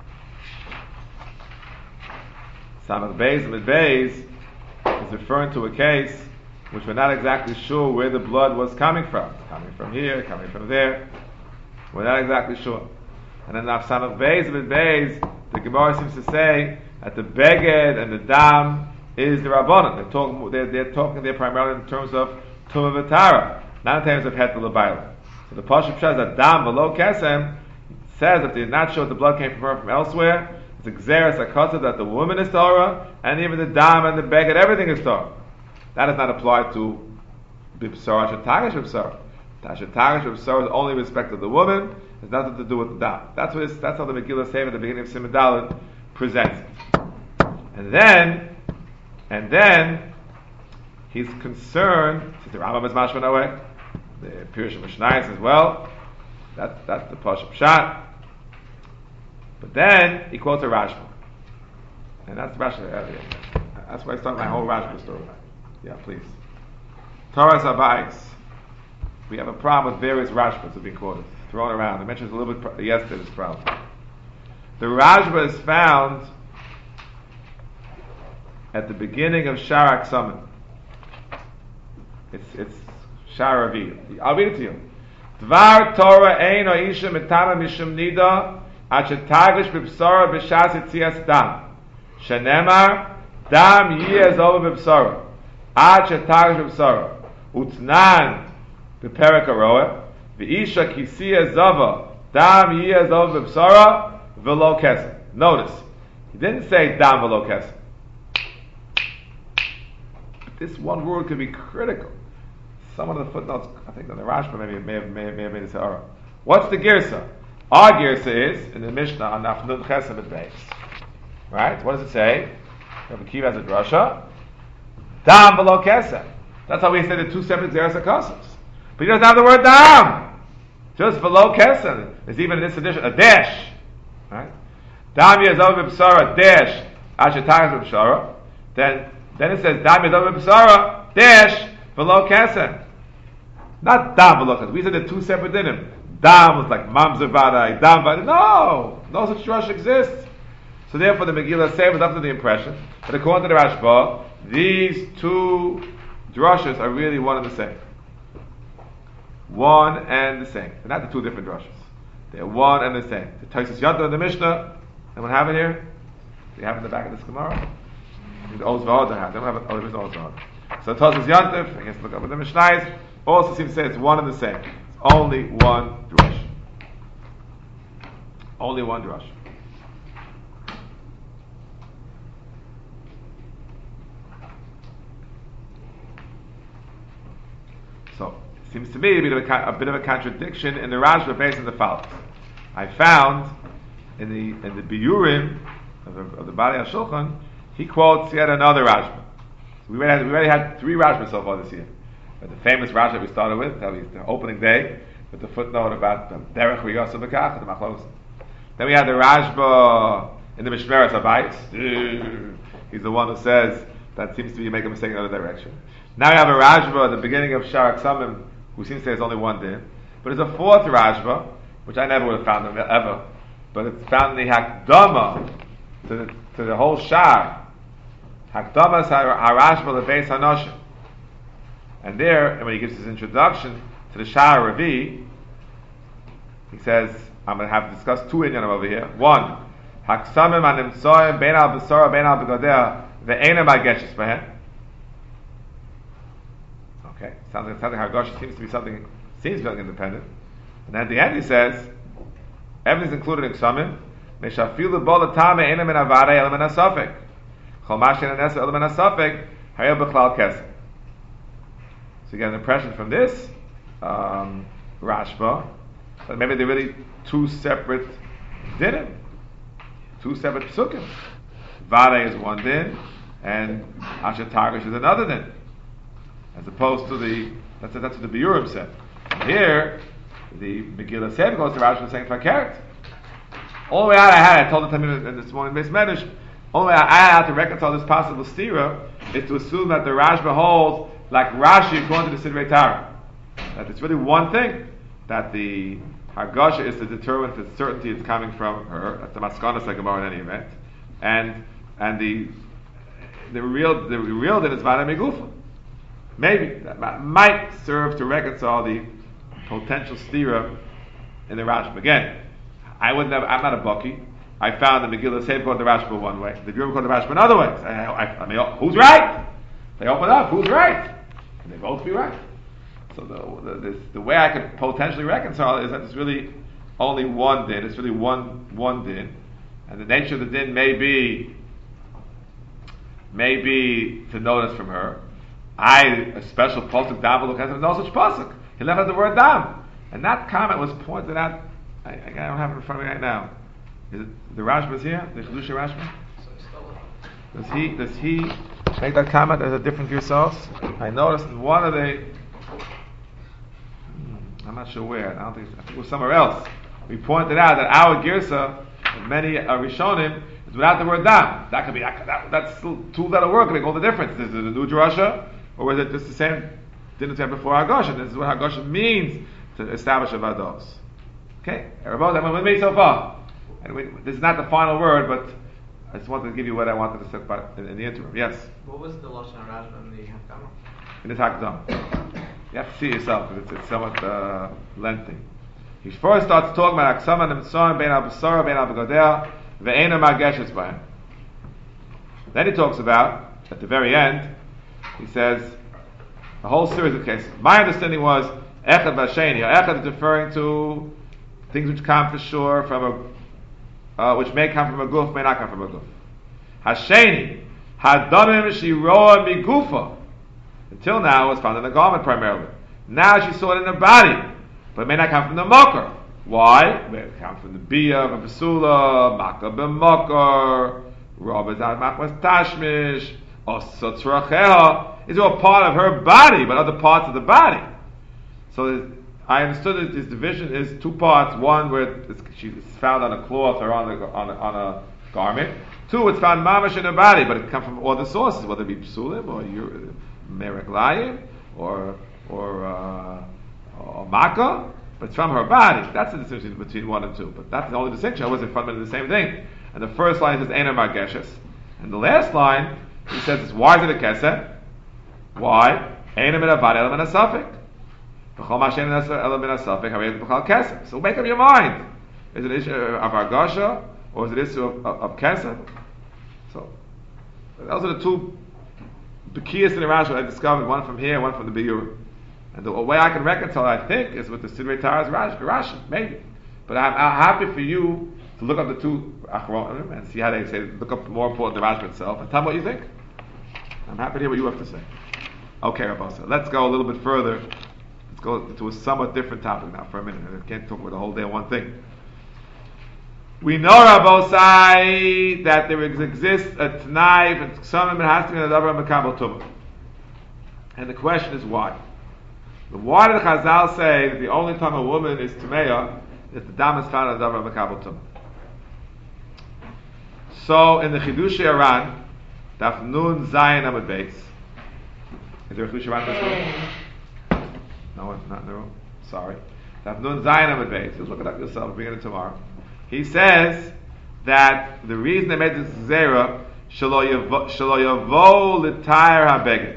Samach Beis Amid Beis is referring to a case which we're not exactly sure where the blood was coming from. Coming from here, coming from there. We're not exactly sure. And then Afsamach Beis and Beis, the Gemara seems to say that the Beged and the Dam is the Rabbanon. They're talking, they're, they're talking there primarily in terms of Tumah V'Tara, not in terms of Hetel L'Bayla. So the Pashup says that Dam V'Lo Kesem says that they did not show that the blood came from her from elsewhere. It's a Gzeres HaKosov that the woman is Torah, and even the Dam and the Beged, everything is Torah. That is not applied to B'Bsara Shetagish B'Bsara. Shetagish B'Bsara is only with respect to the woman. It has nothing to do with the Dam. That's what it's, that's how the Megillah Sefer at the beginning of Siman Daled presents it. And then, and then, he's concerned, since the Rambam is mashman away, the Pirush Mishnayos as well, that, that's the Pashup Pshat. But then, he quotes a Rashba. And that's Rashi. That's why I start my whole Rashba story. Yeah, please. Torah Sabayis. We have a problem with various Rashbas that have been quoted, thrown around. I mentioned a little bit yesterday this problem. The Rashba is found at the beginning of Sharak Summon. It's it's Shar Avi. I'll read it to you. Dvar Torah ein o isha mitama mishum nida at shetagish b'bsara b'shas etzias dam. Shenemar dam yiyez over b'bsara at shetagish b'bsara utnan b'perek haroeh v'isha kisiyah zava dam yiyez over b'bsara v'lo kesem. Notice, he didn't say dam v'lo kesem. This one word could be critical. Some of the footnotes, I think on the Rashba maybe may have, may have, may have made it say, all right. What's the Girsa? Our Girsa is, in the Mishnah, on Nafnun Chesem et Beis. Right? What does it say? Rabbi Akiva has a drasha. Dam below Kesem. That's how we say the two separate Zeres HaKosovs. But he doesn't have the word Dam. Just below Kesem. There's even in this edition, a dash. Right? Dam Yezov B'Bsara, dash, Ashetagis B'Bsara. Then, then it says, Dam Yezov B'Bsara, dash, below Kesem. Not Dam below Kesem. We said the two separate dinim. Dam was like Mamzer Vadai, Dam Vadai. No! No such drush exists. So therefore the Megillah Sefer was up to the impression that according to the Rashba, these two drushes are really one and the same. One and the same. They're not the two different drushes. They're one and the same. The Taisus Yonta in the Mishnah, anyone have it here? Do you have it in the back of this Gemara? The Oz V'Hoda have it. They don't have it. Oh, there is no Oz V'Hoda. So Taisus Yonta, I guess look up with the Mishnayos, also seems to say it's one and the same. It's only one drush. Only one drush. So, it seems to me to be a bit, of a, a bit of a contradiction in the Rashba based on the following. I found in the in the Biurim of the, of the Bali HaShulchan, he quotes yet another Rashba. So we already had, we already had three Rashbas so far this year. But the famous Rashba we started with, that was the opening day, with the footnote about the Derech V'Yosef B'Kach, the Machlos. Then we had the Rashba in the Mishmeres HaBayis. He's the one who says that seems to be making a mistake in another direction. Now we have a Rashba at the beginning of Sharak Samim, who seems to say there's only one din. But there's a fourth Rashba, which I never would have found ever, but it's found in the Hakdama to the, to the whole Shar. Hakdama is HaRashba Lebeis HaNoshim. And there, when he gives his introduction to the Shar Ravi, he says, I'm going to have to discuss two inyanim over here. One, Haksamim Animtsoim Ben Al B'Sora Ben Al B'Godea Ve'enem HaGeshes Behen. Okay, sounds like something Hargosh seems to be something, seems to be independent. And then at the end he says, everything's included in Ksamim. Meshafilu Bol Atame Enem En Avare Elam En HaSafek. Chol Mashin En Esa Elam En HaSafek Hayel B'Chlal Kesem. So you get an impression from this um, Rashba that maybe they're really two separate dinim, two separate psukim. Vare is one din, and Asher Targish is another din, as opposed to the that's that's what the Biurim said. Here, the Megillah Sefer goes to Rashba saying Fakert. All the way out I had, I told the Talmud this morning, Beis Medrash, only way I had to reconcile this possible stira is to assume that the Rashba holds like Rashi according to the Sidrei Torah, that it's really one thing, that the Hargasha is to determine if the certainty is coming from her. That's the Maskanas like Gemara in any event, and and the the real the real din is Vada Megufa. Maybe that might serve to reconcile the potential stira in the Rashba. Again, I would never, I'm not a Baki. I found the Megillah Sefer called the Rashba one way, the Gemara called the Rashba another way. I, I, I mean, who's right? They open up, who's right? Can they both be right? So the, the, this, the way I could potentially reconcile it is that it's really only one din, it's really one, one din, and the nature of the din may be, may be to notice from her. I, a special pasuk, dam v'lo kesef, no such pasuk. He left out the word dam. And that comment was pointed out, I, I don't have it in front of me right now. Is it, the Rashba's here? The Chidusha Rashba? Does he, does he make that comment as a different yourselves? I noticed in one of the, hmm, I'm not sure where, I don't think, I think it was somewhere else. We pointed out that our Girsa, many uh, Rishonim, is without the word dam. That could be, that, that, that's two letter word, can make all the difference. Is it a new drasha, or is it just the same, didn't say before Hagosha? This is what Hagosha means to establish a Vados. Okay? Everybody, I'm with me so far. And we, this is not the final word, but I just wanted to give you what I wanted to say about in, in the interim. Yes? What was the Lashon Rashba in the Hakdama? In the Hakdama. You have to see it yourself, because it's, it's somewhat uh, lengthy. He first starts talking about Aksama Nimtsoim, Bein Al-Basara, Bein Al-Begodea, Ve'ena Mageshes Bahem. Then he talks about, at the very end, he says, a whole series of cases. My understanding was, Echad Vasheni, Echad is referring to things which come for sure from a Uh, which may come from a guf, may not come from a guf. Hasheni, hadamim shiroa migufa. Until now, it was found in the garment primarily. Now she saw it in the body, but it may not come from the mokar. Why? It may come from the bia, from Basula, Maka b'mokar, Robert was tashmish, Osotzracheha. These are all part of her body, but other parts of the body. So I understood that this division is two parts. One where it's, she's found on a cloth or on a, on a, on a garment. Two, it's found mamash in her body, but it comes from all the sources, whether it be psulim or mereklayim or or uh, or makkah, but it's from her body. That's the distinction between one and two. But that's the only distinction. I wasn't fundamentally the same thing. And the first line says Einer Margeshes, and the last line he says, why is it a kesed? Why? Einer min avad ela min hasafik. So make up your mind. Is it an issue of Argasha or is it an issue of, of, of Kesed? So those are the two Bekiyas in the Rashi I discovered, one from here, one from the Biur. And the way I can reconcile, I think, is with the Sidrei Tara's Rashi, Rashi, maybe. But I'm, I'm happy for you to look up the two Achronim and see how they say, look up more important the Rashi itself and tell me what you think. I'm happy to hear what you have to say. Okay, Rabasa, let's go a little bit further. Go to a somewhat different topic now for a minute. I can't talk about the whole day on one thing. We know, Rabbosai, that there exists a T'nai and Ksamim has to be in a Davar Mekabel Tumah. And the question is why? But why did Chazal say that the only time a woman is Tameya is the Dam is found in a Davar Mekabel Tumah? So in the Chidush Iran, Daf Nun Zayin Amud Beis. Is there a Chidush Iran in this room? No, it's not in the room. Sorry. Nun Zayin Amud Beis. Just look it up yourself. Bring it tomorrow. He says that the reason they made this zera shelo yavo l'tayr habeged.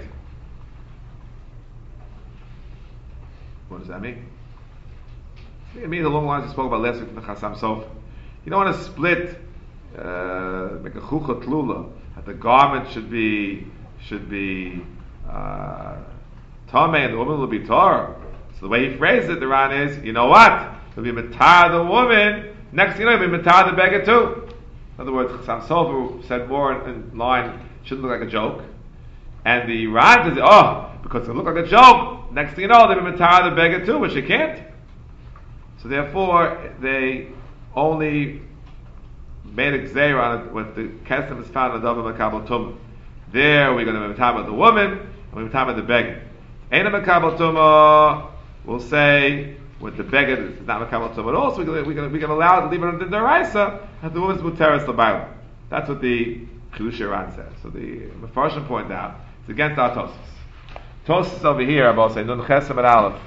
What does that mean? It means along the lines we spoke about last week from the Chassam Sofer. You don't want to split, uh, make a chucha tlula. That the garment should be should be. Uh, Tameh and the woman will be tar. So the way he phrased it, the Ran is, you know what? He'll be matar the woman. Next thing you know, he'll be matar the beggar too. In other words, Chassam Sofer said more in, in line, shouldn't look like a joke. And the Ran says, oh, because it look like a joke. Next thing you know, they'll be matar the beggar too, which you can't. So therefore, they only made a gzeira on it with the kesem is found in the Davar Mekabel Tumah. There, we're going to be matar the woman, and we're matar the beggar. Eina Mekabel Tumah, we'll say, with the beggar, it's not Mekabel Tumah at all, so we can, we can allow it to leave it in the Daraisa, and the woman's Muteris L'Bailam. That's what the Chidush Iran says. So the Mefarshim point out, it's against our Tosfos. Tosfos over here, I'll say, Nun Chesem and Aleph.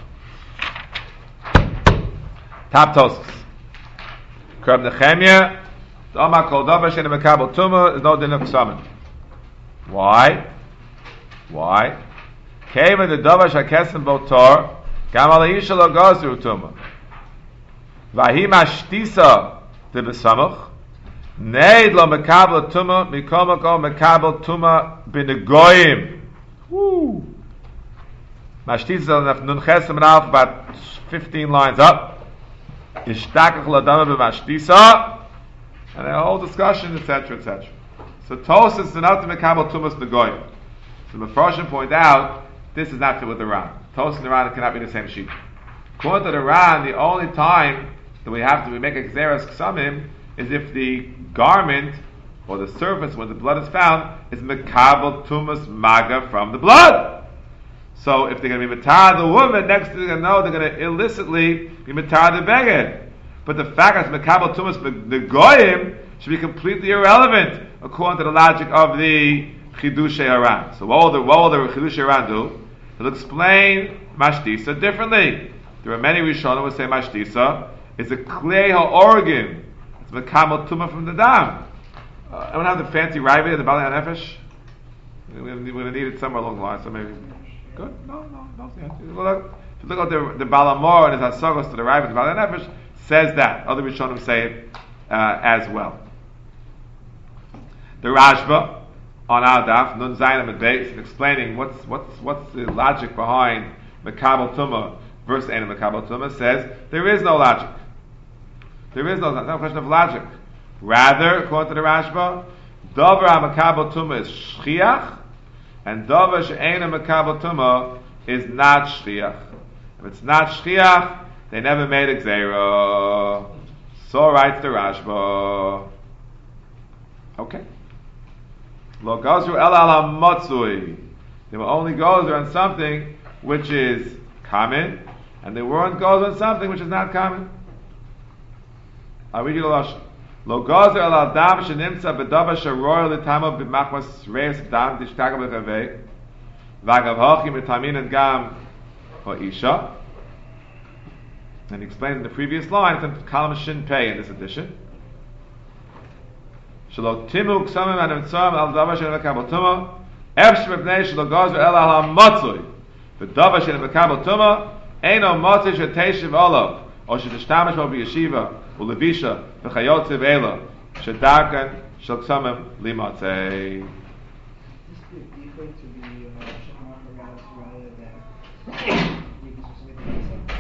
Top Tosfos. Krab Nechemia, Dama Kol Davar She'eina Mekabel Tumah, is no din of Ksamim. Why? Why? Keva the Davar Shakesem Botar, Gam Al Yisha Lo Gazru Tumah. Vahi Mashtisa the besamach. Neid lo mekabel tuma mikol makom mekabel tuma b'negoyim. Woo. Mashtisa nun chesem now about fifteen lines up. Yishtakach ladama b'mashtisa, and a whole discussion, et cetera, et cetera. So Tosas is not the mekabel tumas negoyim. So the Mepharshim point out this is not fit with the Ran. Tosas and the Ran cannot be the same sheet. According to the Ran, the only time that we have to we make a gzeras ksamim is if the garment or the surface where the blood is found is mekabel tumas maga from the blood. So if they're going to be matar the woman, next thing they're going to know they're going to illicitly be matar the beged. But the fact that mekabel tumas negoyim should be completely irrelevant according to the logic of the Chidushei Haran. So what will the, what will the Chidushei Haran do? He'll explain Mashtisa differently. There are many Rishonim who say Mashtisa is a klei ha'organ. It's mekabel tumah from the dam. Uh, I don't have the fancy Ravid, the Bali HaNefesh. We're going to need it somewhere along the line, so maybe. Good? No, no, no. Yeah. If you look, if you look at the, the Balamor and his Hasogos to the Ravid, the Bali HaNefesh says that. Other Rishonim say it uh, as well. The Rashba on our daf, Nun Zayin Amid Beis, explaining what's what's what's the logic behind Mekabel Tumah versus Ein Mekabel Tumah, says there is no logic. There is no, no question of logic. Rather, according to the Rashba, Dover HaMekabel Tumah is Shchiach, and Dover She'ein Mekabel Tumah is not Shchiach. If it's not Shchiach, they never made a Gzeira. So writes the Rashba. Okay. Lo gazru el ala matzui. They were only gozer on something which is common, and they weren't gozer on something which is not common. I read you the lashon. Lo gazer el al dam shenimtza bedava sheroy l'tamo b'machmas reis dam dishtagam b'chavei v'agav hachim b'tamin and gam or isha. And he explained in the previous line, it's in column shin pei in this edition. Shelo timu ksamim and mitzvah al davar shel mekabel tumah efsh mepnei shelo gazer el al hamatzui v'davar shel mekabel tumah eino matzui sheteshiv olav or shetishtamesh bo b'yeshiva ulevisha v'chayotze v'ela shedarkan shel ksamim limatzei. This could be different to the Shekhamah Rabbis rather than maybe specific to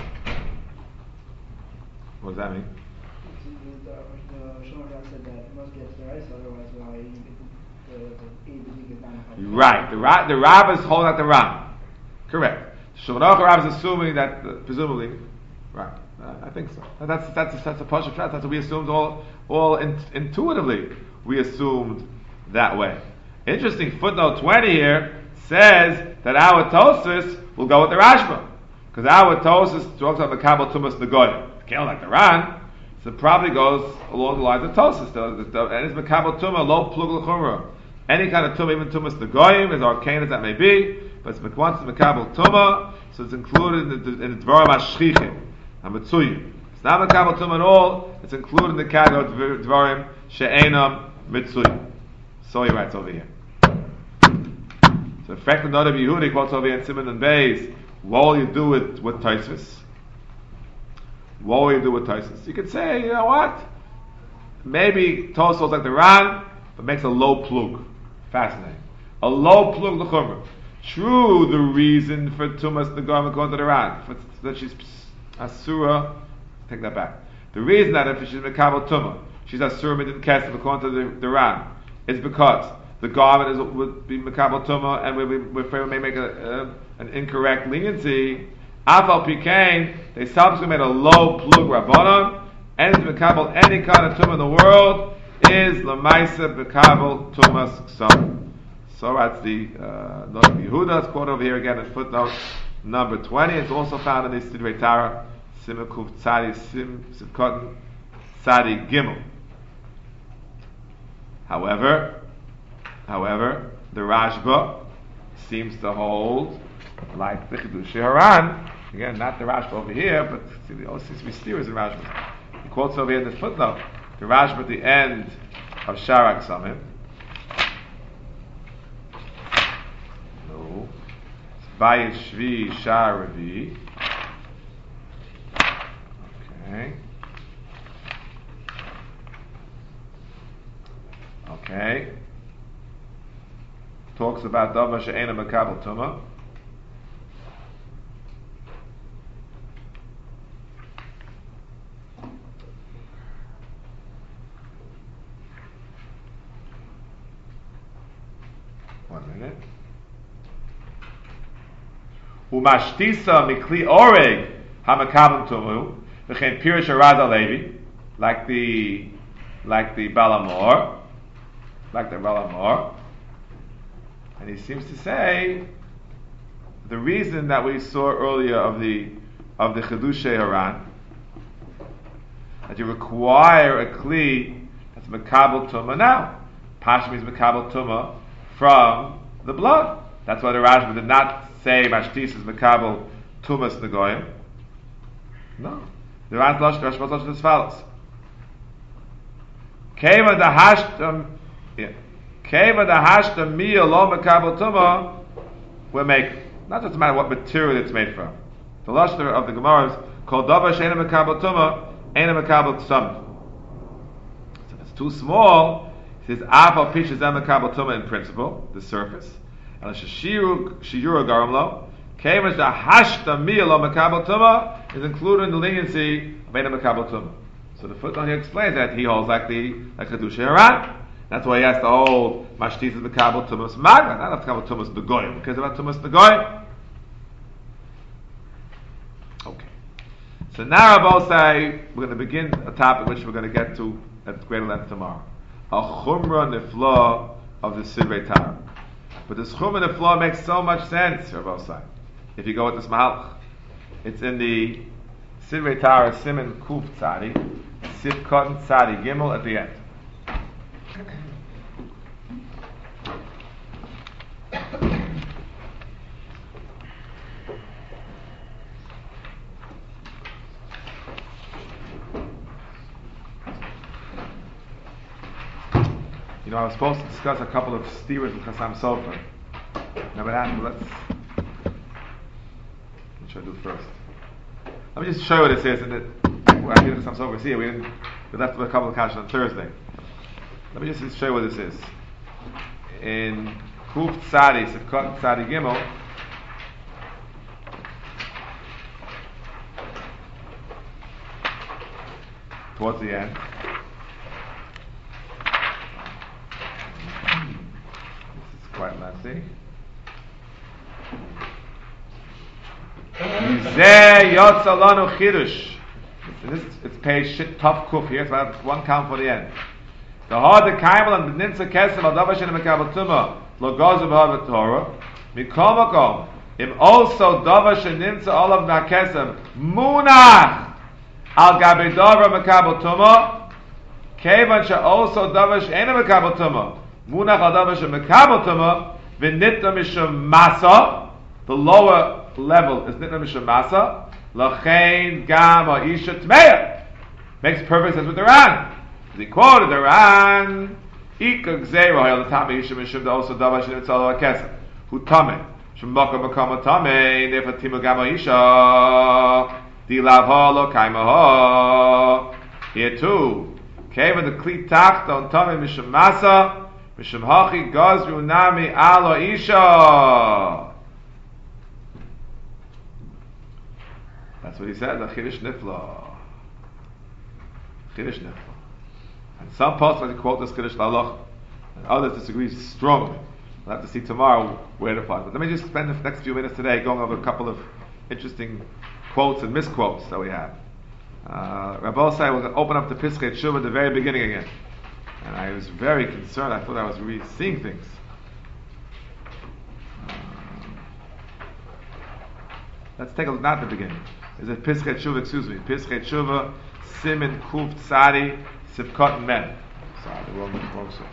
What does that mean? The Shekhamah Rabbis said that it must get the rice, otherwise why you get the the aid that you get down. Right. The ra- the rabbis hold out the ram. Correct. Shulchan Aruch Rav is assuming that uh, presumably, right? Uh, I think so. That's that's that's a pasuk. That's what we assumed all all in, intuitively. We assumed that way. Interesting footnote twenty here says that our Tosis will go with the Rashba because our Tosis talks about mekabel tumas negoyim. Can't like the Ran. So it probably goes along the lines of Tosis. The, the, the, and it's mekabel tumah lo plug l'chumra. Any kind of tumah, even tumas negoyim, as arcane as that may be, but it's once it's mekabel tumah, so it's included in the in the dvarim hashchichim, hamitzuyim. It's not mekabel tumah at all. It's included in the category of dvarim she'enam mitzuyim. So he writes over here. So, in fact, the note of Yehudi quotes over here in Simon and Beis. What will you do with with Tosfos? What will you do with Tosfos? You could say, you know what? Maybe Tosfos like the Ran, but makes a low plug. Fascinating. A low plug l'chumra. True, the reason for Tumas Negoyim according to the Ran, for, that she's Asura, take that back. The reason that if she's Mekabel Tumah, she's Asura Midin Kesef according to the, the Ran, is because the garment is, would be Mekabel Tumah, and we, we, we're afraid we may make a, uh, an incorrect leniency. Afal Pikain, they subsequently made a low plug Rabbanon, and to Mekabel any kind of Tumah in the world is Lamaisa Mekabel Tumas Ksam. So that's the uh, note of Yehuda. It's quoted over here again in footnote number twenty. It's also found in the Sidrei Torah, Simukuf Tzadi Sim Simkotin Tzadi Gimel. However, however, the Rashba seems to hold like the Chidushei Haran. Again, not the Rashba over here, but see, the always seems to be mysterious in Rashba. He quotes over here in this footnote the Rashba at the end of Sharak Samim. No, Bayit Shvi Shar Revi. Okay. Okay. Talks about Davar she'ena makabel tuma. One minute. Umashtisa mikli oreg hamakabel tumu v'chein pirish arad alevi, like the like the Balamor, like the Balamor. And he seems to say the reason that we saw earlier of the of the Chedushay Haran, that you require a Kli that's Makabel Tumah now. Pashmi is Makabel Tumah from the blood. That's why the Rashba did not say Mashtis is Makabel Tumas Negoyim. No. The Rashba Rashba is as follows. Keva the Hashtam yeah. Keva the Hashtam Miya Lo Makabel Tumah will make, not just a matter what material it's made from. The Lashon of the Gemara is called Davar She'ena Makabel Tumah, Eina Makabel Tumah. So if it's too small, it says Afal Pish is Makabel Tumah in principle, the surface. And Shishuru Shiyura Garamlo, Keva the Hashtam Miya Lo Makabel Tumah is included in the leniency of Eina Makabel Tumah. So the footnote here explains that he holds like the like Chedushay Haran. That's why he has to hold Mashtis is Makabel Tumas Magna, not Makabel Tumas Negoyim, because about Tumas Negoyim. Okay. So now Rabbi say we're going to begin a topic which we're going to get to at greater length tomorrow. A Chumrah Nifla of the Sidrei Torah. But this Chumrah Nifla makes so much sense, Rabbi say, if you go with this Mahalach. It's in the Sidrei Torah Siman Kuf Tzadi, Sivkot Tzadi Gimel at the end. You know, I was supposed to discuss a couple of steers with Chassam Sofer. Never happened. Let's. What should I do first? Let me just show you what it says. And it, well, I did Chassam Sofer here. We didn't. We left with a couple of kasha on Thursday. Let me just show you what this is. In Kuf Tzadi, Sivkot Tzadi Gimel, towards the end. This is quite lengthy. Mizeh Yotza Lanu Chidush. This is, it's page shit top kuf here, so I have one count for the end. The hard the kaimel and b'nitza kesem al davar she'ena makabel tumah lo gozu b'had v'torah mikol makom im also davar she'nimtza olav na'kesem munach al gabi davar makabel tumah kevan she'also davar she'ena makabel tumah munach al davar she'makabel tumah v'nitna mishum masa, the lower level is nitna mishum masa. Lachein gam ha'isha tmeya. Makes perfect sense with the Ran. He quoted the Ran. Ika gzeira ha'el tame isha mishum da also dava shenim tzalo ha'kesem. Hu tame. Shem baka makama tame. Nefatima gam ha'isha. Di lav ha'lo kaima ha. Here too. Keva the kli tachton tame mishum masa. Mishum hachi gazru nami alo isha. That's what he said, the Chiddush Nifla. Chiddush Nifla. And some postscripts quote this Chiddush Lalach, and others disagree strongly. We'll have to see tomorrow where to find it. But let me just spend the next few minutes today going over a couple of interesting quotes and misquotes that we have. Uh, Rabbi said we're going to open up the Piskei Tshuva at the very beginning again. And I was very concerned. I thought I was really seeing things. Uh, let's take a look, not at the beginning. Is it Piskei Tshuva, excuse me, Piskei Tshuva, Siman Kuf Tzadi, Sivkot Men. Sorry, the wrong, wrong source.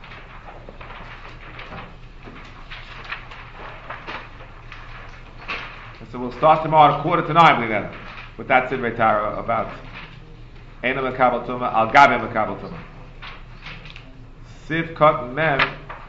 And so we'll start tomorrow at quarter to nine with that, with that Sidrei Torah about Eina Makabel Tumah, Al Gabi Makabel Tumah. Sivkot Men,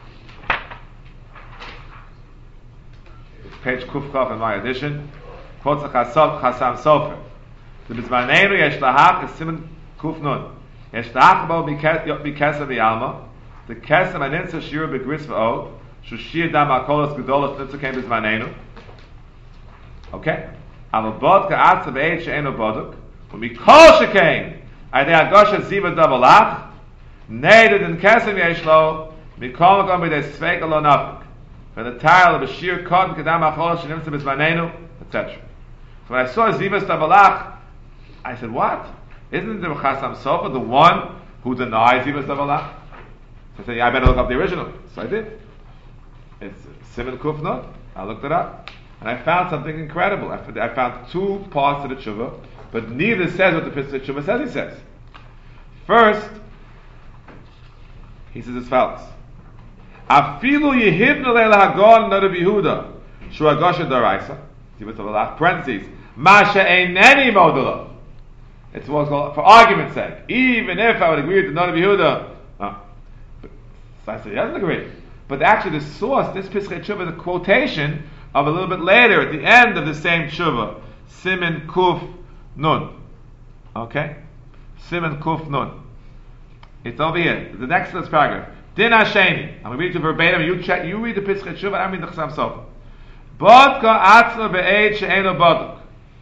it's page Kuf Kaf in my edition. Quotes a Chassam Sofer. The Bizmaneinu yesh lahach is Siman Kuf Nun. Yesh lahach bo mikesa v'yalma the kesem aninsa shira begris v'od, shushir dam akolos gedolos nitza kem bizmanenu. Okay? Aval bod ka'atza be'ed she'enu boduk, when we call shekain, ayde agosha ziva davalach, neided in kesem yeshlo, mikol makom b'dei sveik alo nafik. For the tile of a shir kod kedam acholos shenimtza bizmanenu, et cetera. So when I saw Zivas Davalach, I said, what? Isn't the Chasam Sofer the one who denies Zivas Davalach? So I said, yeah, I better look up the original. So I did. It's Siman Kufna. I looked it up. And I found something incredible. I found, I found two parts of the tshuva, but neither says what the Pesach tshuva says he says. First, he says as follows. Afilu yehivnu leila hagon nadav Yehuda shu agosha daraisa. Parentheses. Masha eineni modula. It's what's called, for argument's sake. Even if I would agree with the Nadav Yehuda, uh, so I said he doesn't agree. But actually, the source, this Pesach Tshuva, is a quotation of a little bit later at the end of the same Tshuva, Siman Kuf Nun. Okay, Siman Kuf Nun. It's over here. The next to this paragraph. Din Hasheni. I'm going to read it verbatim. You check. You read the Pesach Tshuva. I read the Chasam Sofer. Bodka atzma be'ed she'eno boduk.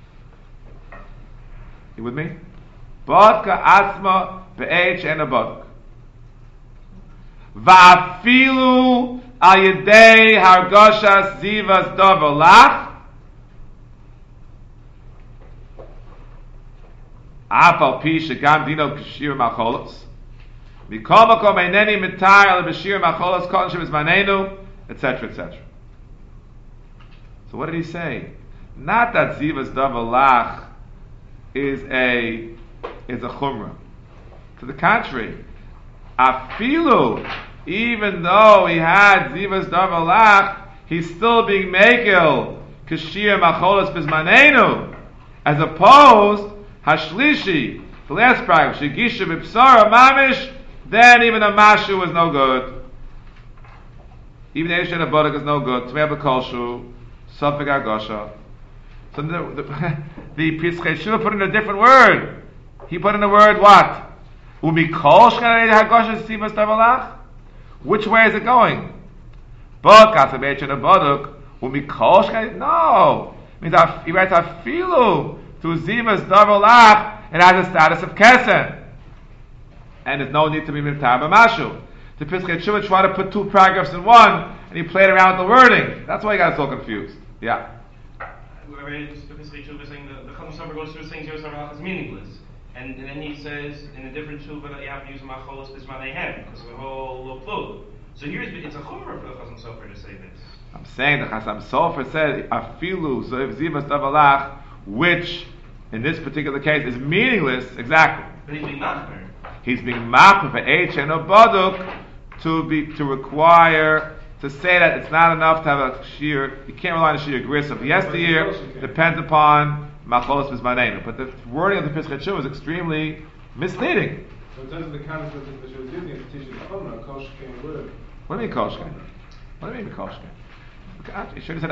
You with me? Bodka atzma be'ed she'eno boduk. Va'afilu al yedei hargoshas zivas davalach. Afal pi shegam dino k'shir macholos. Mikol makom eineni mitar al b'shir macholos kotten shebizmanenu, et cetera, et cetera. So what did he say? Not that Zivas Davalach is a is a chumrah. To the contrary, Afilu, even though he had Zivas Davalach, he's still being Mekil Kashir Macholas Bizmanenu, as opposed Hashlishi, the last paragraph, Shigisha Bipsara Mamish, then even a Mashu is no good. Even the Eshen Abodak is no good. Tmei B'Kolshu. Safek Agosha. So the, the, the Pesach Tshuva put in a different word. He put in the word what? Umikol shkanei Hagosha Sivas Davalach? Which way is it going? But Kasabech and Aboduk, Umikol shkanei? No. It means he writes Afilu to Zivas Davalach, it has a status of Kesen. And there's no need to be Mivtar B'Mashu. The Pesach Tshuva tried to put two paragraphs in one, and he played around with the wording. That's why he got so confused. Yeah. I read the Pesach Tshuva saying the, the Chasam Sofer goes through saying Zivas Davalach is meaningless. And, and then he says in a different Tshuva that you have to use Macholos Bizmanehem, because of the whole Loplu. So here it's a chumrah for the Chasam Sofer to say this. I'm saying the Chasam Sofer said, Afilu Zivas Davalach, which in this particular case is meaningless, exactly. But he's being machmer. He's being machmer for H and Obaduk to be to require to say that it's not enough to have a sheer. You can't rely on a sheer gris of yesteryear. Depends upon macholos bizmanenu. But the wording of the Pesach Tshuva is extremely misleading. So in terms of the concept that she was using to teach the Chumrah, Koshkin would. What do you mean Koshkin? What do you mean Koshkin? He should have said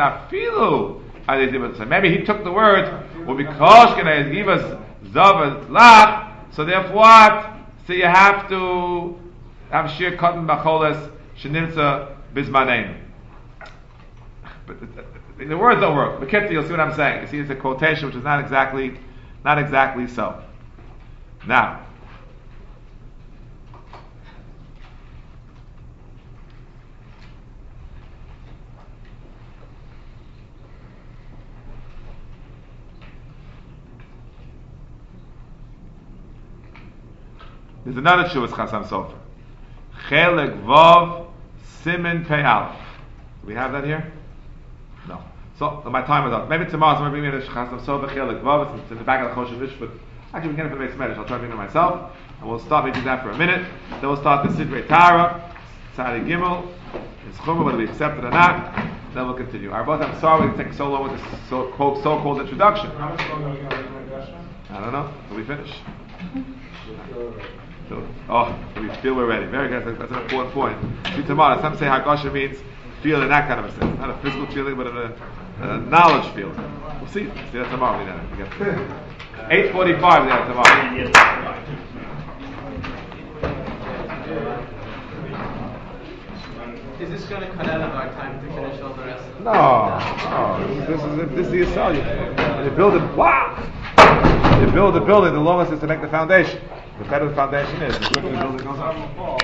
Afilu. So maybe he took the words will be Koshkin and give us Zavas Lach. So therefore what? So you have to have sheer cotton bacholas shenimtza bizmanenu. But the, the, the words don't work. But you'll see what I'm saying. You see, it's a quotation which is not exactly, not exactly so. Now, there's another Shuvas Chasam Sofer. Chelek Vav Simin Pei Aleph. Do we have that here? No. So my time is up. Maybe tomorrow someone bring me the Chasam Sofer Chelek Vav. It's in the back of the Choshen Vish, but actually we can get it from the Beis Medrash. I'll try to bring it myself, and we'll start maybe that for a minute. Then we'll start the Sidrei Tara, Tzadi Gimel, it's Chumrah whether we accept it or not. Then we'll continue. Our both, I'm sorry we take so long with this so, quote, so-called introduction. How much longer are we going to make Dasha? I don't know. Till we finish. So, oh, we feel we're ready. Very good. That's an important point. See tomorrow. Some say Hagasha means feel in that kind of a sense. Not a physical feeling, but a, a knowledge feeling. We'll see. See that tomorrow. eight forty-five we got tomorrow. Is this gonna cut out of our time to finish all the rest? No, no. This is this is the Yisrael. You, you build it. Wow. You build the building. The longest is to make the foundation. The better the foundation is, the quicker the building goes up.